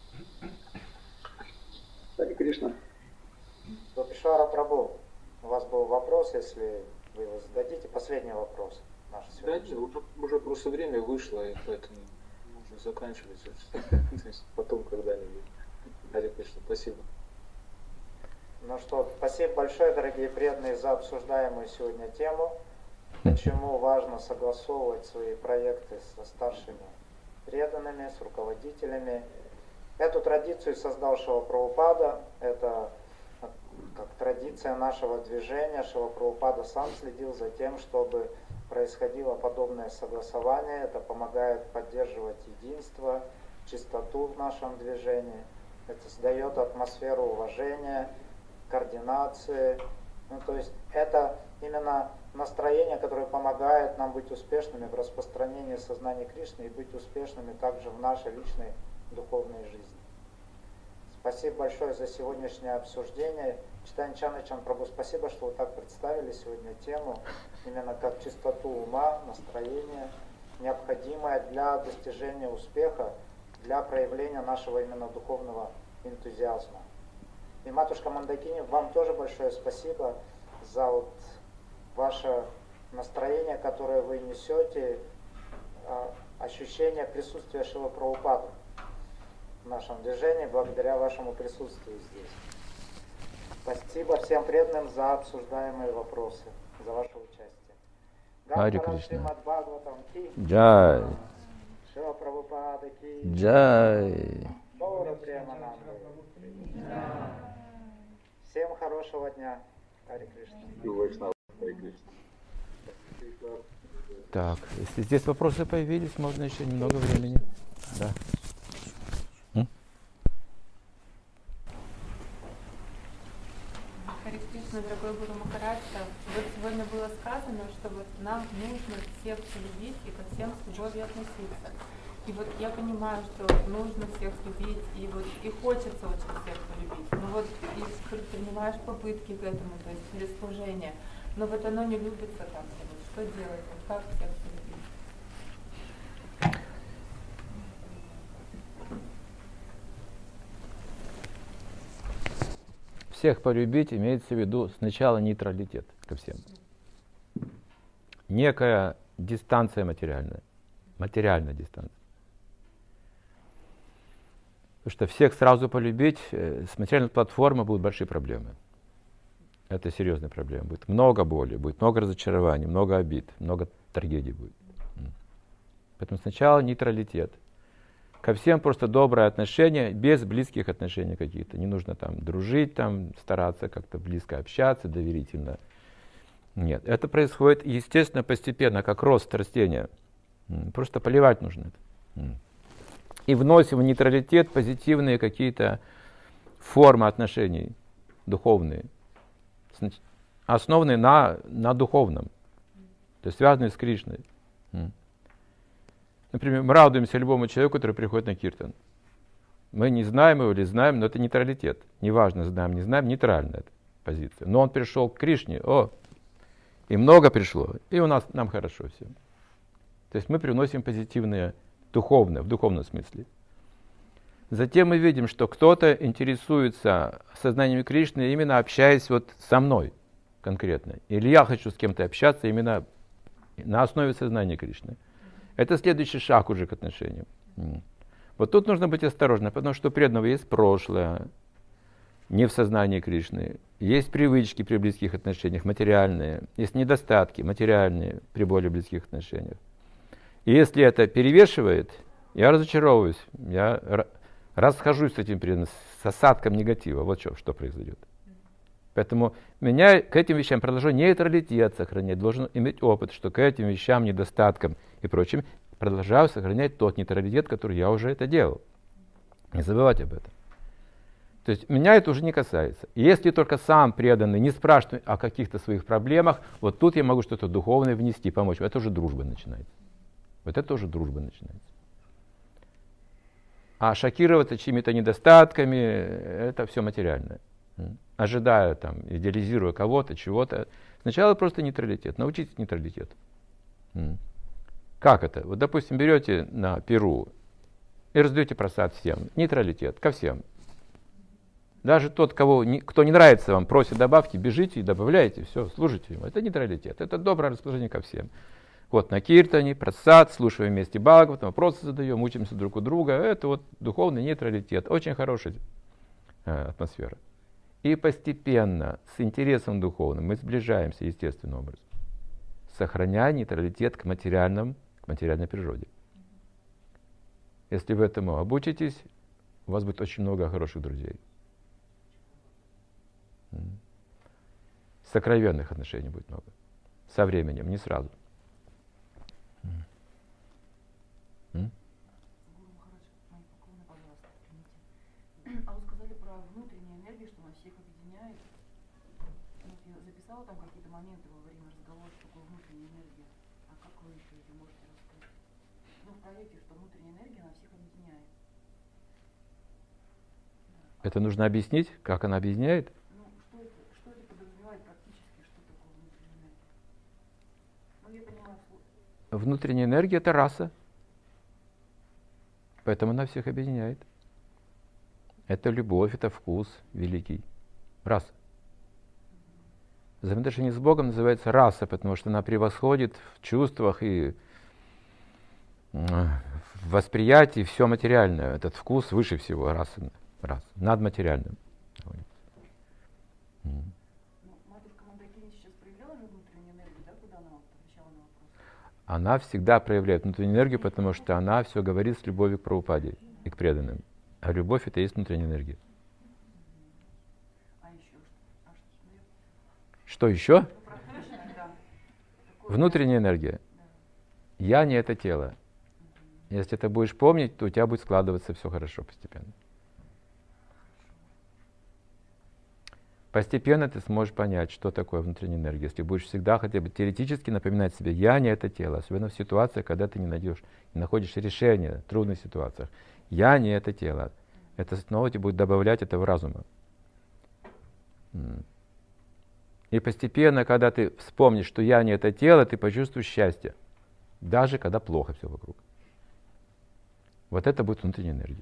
Харе Кришна. Гопишвара Прабху, у вас был вопрос, если вы его зададите. Последний вопрос. Да, уже просто время вышло, и поэтому можно заканчивать. Потом когда-нибудь. Харе Кришна, спасибо. Ну что, спасибо большое, дорогие преданные, за обсуждаемую сегодня тему. Почему важно согласовывать свои проекты со старшими преданными, с руководителями. Эту традицию создал Шрила Прабхупада. Это как традиция нашего движения. Шрила Прабхупада сам следил за тем, чтобы происходило подобное согласование. Это помогает поддерживать единство, чистоту в нашем движении. Это создает атмосферу уважения, координации. То есть это именно настроение, которое помогает нам быть успешными в распространении сознания Кришны и быть успешными также в нашей личной духовной жизни. Спасибо большое за сегодняшнее обсуждение. Чайтанья Чандрачаран Прабху, спасибо, что вы так представили сегодня тему, именно как чистоту ума, настроение, необходимое для достижения успеха, для проявления нашего именно духовного энтузиазма. И матушка Мандакини, вам тоже большое спасибо за ваше настроение, которое вы несете, ощущение присутствия Шрилы Прабхупады в нашем движении благодаря вашему присутствию здесь. Спасибо всем преданным за обсуждаемые вопросы, за ваше участие. Харе Кришна. Шримад Бхагаватам ки. Джай. Шила Прабхупада ки. Джай. Гаура Премананда. Всем хорошего дня. Харе Кришна. Так, если здесь вопросы появились, можно еще немного времени. Да. Харе Кришна, дорогой Гуру Махарадж, вот сегодня было сказано, что вот нам нужно всех полюбить и ко всем с любовью относиться. И вот я понимаю, что нужно всех любить, и вот и хочется очень всех полюбить. Но вот и предпринимаешь попытки к этому, то есть через служение. Но вот оно не любится как-то. Вот что делать? Вот как всех полюбить? Всех полюбить имеется в виду сначала нейтралитет ко всем. Некая дистанция материальная. Материальная дистанция. Потому что всех сразу полюбить, с материальной платформы будут большие проблемы. Это серьезная проблема. Будет много боли, будет много разочарований, много обид, много трагедий будет. Поэтому сначала нейтралитет. Ко всем просто доброе отношение, без близких отношений каких-то. Не нужно там дружить, там, стараться как-то близко общаться, доверительно. Нет, это происходит естественно, постепенно, как рост растения. Просто поливать нужно. И вносим в нейтралитет позитивные какие-то формы отношений, духовные, основанные на духовном, то есть связанные с Кришной. Например, мы радуемся любому человеку, который приходит на киртан. Мы не знаем его или знаем, но это нейтралитет. Неважно, знаем, не знаем, нейтральная эта позиция. Но он пришел к Кришне, и много пришло, и нам хорошо всем. То есть мы приносим позитивное духовное, в духовном смысле. Затем мы видим, что кто-то интересуется сознанием Кришны, именно общаясь вот со мной конкретно. Или я хочу с кем-то общаться именно на основе сознания Кришны. Это следующий шаг уже к отношениям. Вот тут нужно быть осторожным, потому что у преданного есть прошлое, не в сознании Кришны. Есть привычки при близких отношениях, материальные. Есть недостатки, материальные, при более близких отношениях. И если это перевешивает, я разочаровываюсь, я расхожусь с этим преданным, с осадком негатива. Вот что произойдет. Поэтому меня к этим вещам продолжаю нейтралитет сохранять, должен иметь опыт, что к этим вещам, недостаткам и прочим продолжаю сохранять тот нейтралитет, который я уже это делал. Не забывать об этом. То есть меня это уже не касается. Если только сам преданный не спрашивает о каких-то своих проблемах, вот тут я могу что-то духовное внести, помочь. Это уже дружба начинается. Вот это уже дружба начинается. А шокироваться чьими-то недостатками, это все материальное. Ожидая, там, идеализируя кого-то, чего-то. Сначала просто нейтралитет. Научитесь нейтралитету. Как это? Вот, допустим, берете на Перу и раздаете просад всем. Нейтралитет ко всем. Даже тот, кто не нравится вам, просит добавки, бежите и добавляете, все, служите ему. Это нейтралитет. Это доброе расположение ко всем. Вот на киртане, просад, слушаем вместе Бхагаватам, вопросы задаем, учимся друг у друга. Это вот духовный нейтралитет. Очень хорошая атмосфера. И постепенно, с интересом духовным, мы сближаемся естественным образом, сохраняя нейтралитет к материальной природе. Если вы этому обучитесь, у вас будет очень много хороших друзей. Сокровенных отношений будет много. Со временем, не сразу. А вы сказали про внутреннюю энергию, что она всех объединяет. Я записала там какие-то моменты во время разговора, что такое внутренняя энергия. А как вы еще ее можете раскрыть? В проекте, что внутренняя энергия, она всех объединяет. Это нужно объяснить, как она объединяет? Что это подразумевает практически, что такое внутренняя энергия? Я понимаю, Внутренняя энергия — это раса. Поэтому она всех объединяет. Это любовь, это вкус великий. Раса. Взаимоотношение с Богом называется раса, потому что она превосходит в чувствах и в восприятии все материальное. Этот вкус выше всего, раса, над материальным. Матушка Мандакини сейчас проявляла внутреннюю энергию, да, когда она отвечала на вопрос? она всегда проявляет внутреннюю энергию, потому что она все говорит с любовью к Прабхупаде и к преданным. А любовь — это и есть внутренняя энергия. Что еще? Внутренняя энергия. Я не это тело. Если ты будешь помнить, то у тебя будет складываться все хорошо постепенно. Постепенно ты сможешь понять, что такое внутренняя энергия. Если будешь всегда хотя бы теоретически напоминать себе, я не это тело, особенно в ситуациях, когда ты не находишь решение в трудных ситуациях. Я не это тело. Это снова тебе будет добавлять этого разума. И постепенно, когда ты вспомнишь, что я не это тело, ты почувствуешь счастье. Даже когда плохо все вокруг. Вот это будет внутренняя энергия.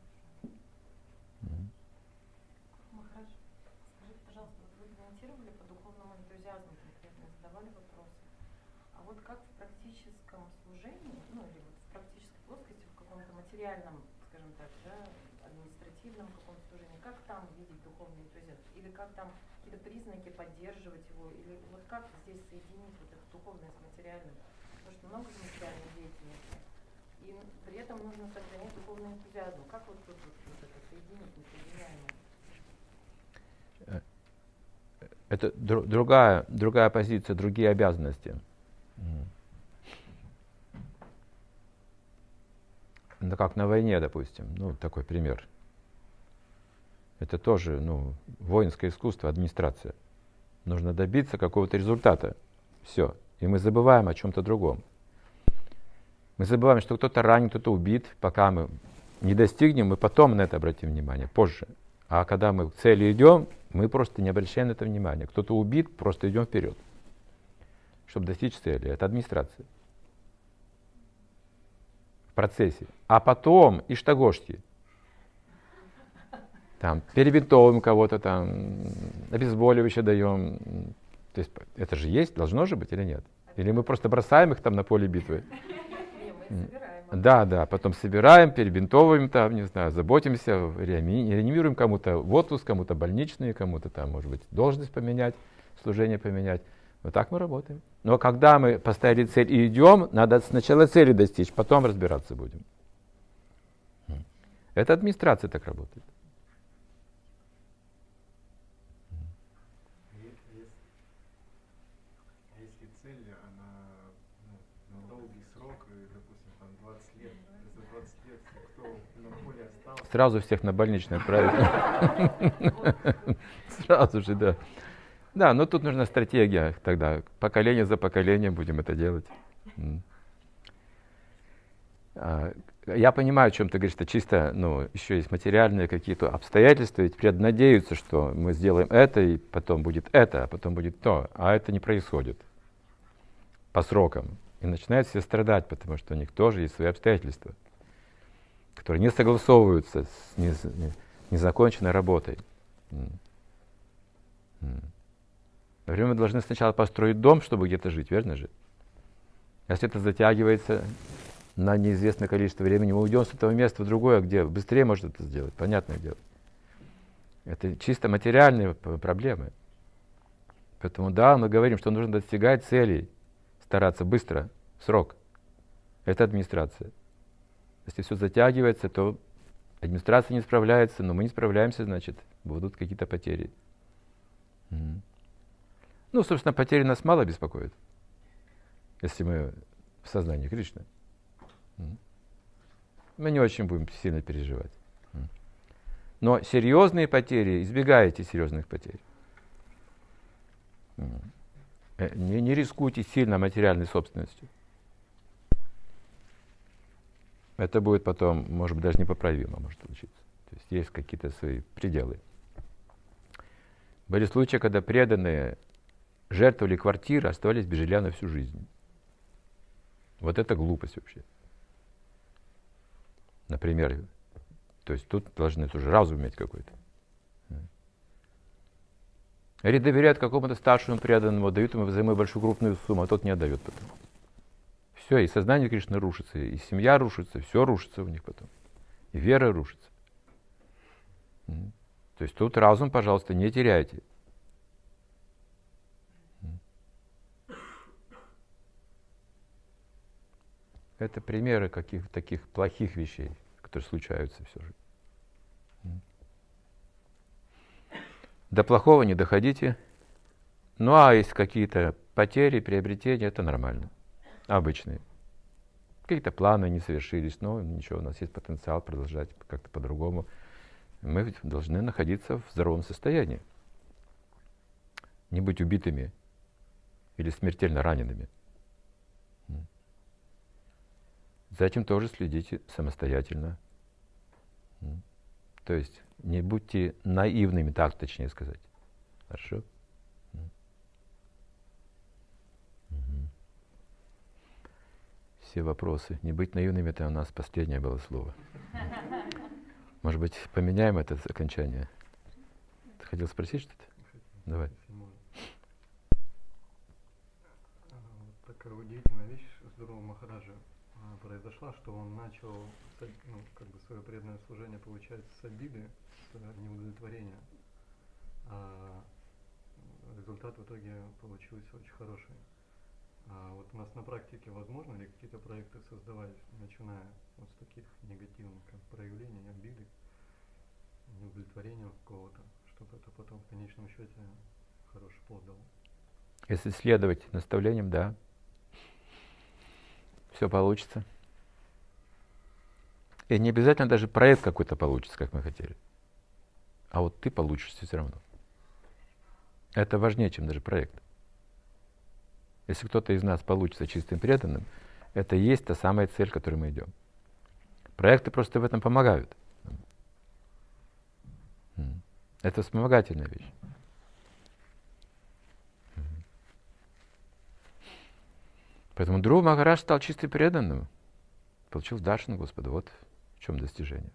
Материальном, скажем так, да, административном каком-то служении, как там видеть духовный энтузиазм? Или как там какие-то признаки поддерживать его? Или вот как здесь соединить вот это духовное с материальным? Потому что много же материальной деятельности. И при этом нужно сохранять духовный энтузиазм. Как вот тут вот это соединить, несоединяемое? Это другая позиция, другие обязанности. Ну, как на войне, допустим, такой пример. Это тоже, воинское искусство, администрация. Нужно добиться какого-то результата. Все. И мы забываем о чем-то другом. Мы забываем, что кто-то ранен, кто-то убит. Пока мы не достигнем, мы потом на это обратим внимание, позже. А когда мы к цели идем, мы просто не обращаем на это внимания. Кто-то убит, просто идем вперед, чтобы достичь цели. Это администрация. Процессе. А потом иштагошки. Там перебинтовываем кого-то, там обезболивающее даем. То есть это же есть, должно же быть или нет? Или мы просто бросаем их там на поле битвы? Да, потом собираем, перебинтовываем там, не знаю, заботимся, реанимируем кому-то в отпуск, кому-то больничные, кому-то там, может быть, должность поменять, служение поменять. Вот так мы работаем. Но когда мы поставили цель и идем, надо сначала цели достичь, потом разбираться будем. Это администрация так работает. Если цель, она на долгий срок, допустим, там 20 лет, за 20 лет кто на поле остался... Сразу всех на больничное отправить. Сразу же, да. Да, но тут нужна стратегия тогда. Поколение за поколением будем это делать. Я понимаю, о чем ты говоришь, что чисто, еще есть материальные какие-то обстоятельства, ведь преднадеются, что мы сделаем это, и потом будет это, а потом будет то. А это не происходит по срокам. И начинают все страдать, потому что у них тоже есть свои обстоятельства, которые не согласовываются с незаконченной работой. Например, мы должны сначала построить дом, чтобы где-то жить, верно же? Если это затягивается на неизвестное количество времени, мы уйдем с этого места в другое, где быстрее может это сделать, понятное дело. Это чисто материальные проблемы. Поэтому да, мы говорим, что нужно достигать целей, стараться быстро, в срок. Это администрация. Если все затягивается, то администрация не справляется, но мы не справляемся, значит, будут какие-то потери. Собственно, потери нас мало беспокоят, если мы в сознании Кришны. Мы не очень будем сильно переживать. Но серьезные потери, избегайте серьезных потерь. Не рискуйте сильно материальной собственностью. Это будет потом, может быть, даже непоправимо может случиться. То есть есть какие-то свои пределы. Были случаи, когда преданные жертвовали квартиры, оставались без жилья на всю жизнь. Вот это глупость вообще. Например, то есть тут должны тоже разум иметь какой-то. Или доверяют какому-то старшему преданному, дают ему взаймы большую крупную сумму, а тот не отдает потом. Все, и сознание Кришны рушится, и семья рушится, все рушится у них потом. И вера рушится. То есть тут разум, пожалуйста, не теряйте. Это примеры каких-то таких плохих вещей, которые случаются все же. До плохого не доходите. Ну а есть какие-то потери, приобретения, это нормально. Обычные. Какие-то планы не совершились, но ничего, у нас есть потенциал продолжать как-то по-другому. Мы должны находиться в здоровом состоянии. Не быть убитыми или смертельно ранеными. За этим тоже следите самостоятельно. То есть не будьте наивными, так точнее сказать. Хорошо? Все вопросы. Не быть наивными — это у нас последнее было слово. Может быть, поменяем это окончание? Ты хотел спросить что-то? Давай. Такая удивительная вещь с Дуру Махараджа произошла, что он начал свое преданное служение получать с обиды, с неудовлетворения. А результат в итоге получился очень хороший. А вот у нас на практике возможно ли какие-то проекты создавать, начиная вот с таких негативных проявлений, обиды, неудовлетворения какого-то, чтобы это потом в конечном счете хороший плод дало? Если следовать наставлениям, да, все получится. И не обязательно даже проект какой-то получится, как мы хотели. А вот ты получишься все равно. Это важнее, чем даже проект. Если кто-то из нас получится чистым преданным, это и есть та самая цель, к которой мы идем. Проекты просто в этом помогают. Это вспомогательная вещь. Поэтому Дру Махарадж стал чистым преданным, получил даршану Господа. Вот в чем достижение.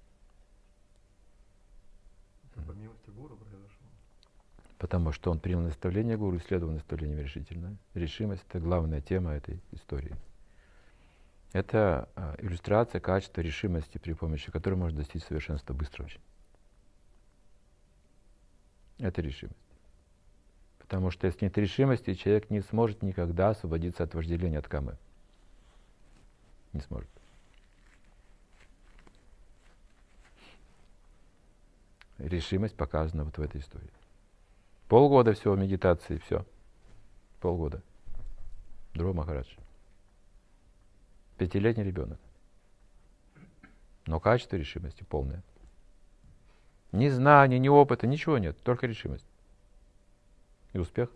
По милости Гуру произошло. Потому что он принял наставление Гуру и следовал наставлениям решительно. Решимость — это главная тема этой истории. Это иллюстрация качества решимости, при помощи которой можно достичь совершенства быстро очень. Это решимость. Потому что если нет решимости, человек не сможет никогда освободиться от вожделения, от камы. Не сможет. Решимость показана вот в этой истории. Полгода всего медитации, все. Полгода. Дру Махарадж. 5-летний ребенок. Но качество решимости полное. Ни знаний, ни опыта, ничего нет, только решимость. И успех.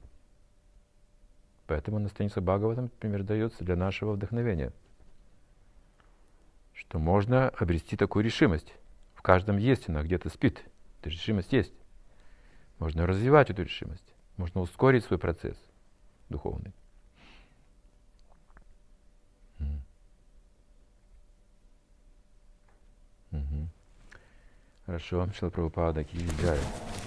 Поэтому на странице Бхагаватам, например, дается для нашего вдохновения, что можно обрести такую решимость. В каждом есть она, где-то спит. Эта решимость есть. Можно развивать эту решимость. Можно ускорить свой процесс духовный. Хорошо. Шрила Прабхупада ки джай.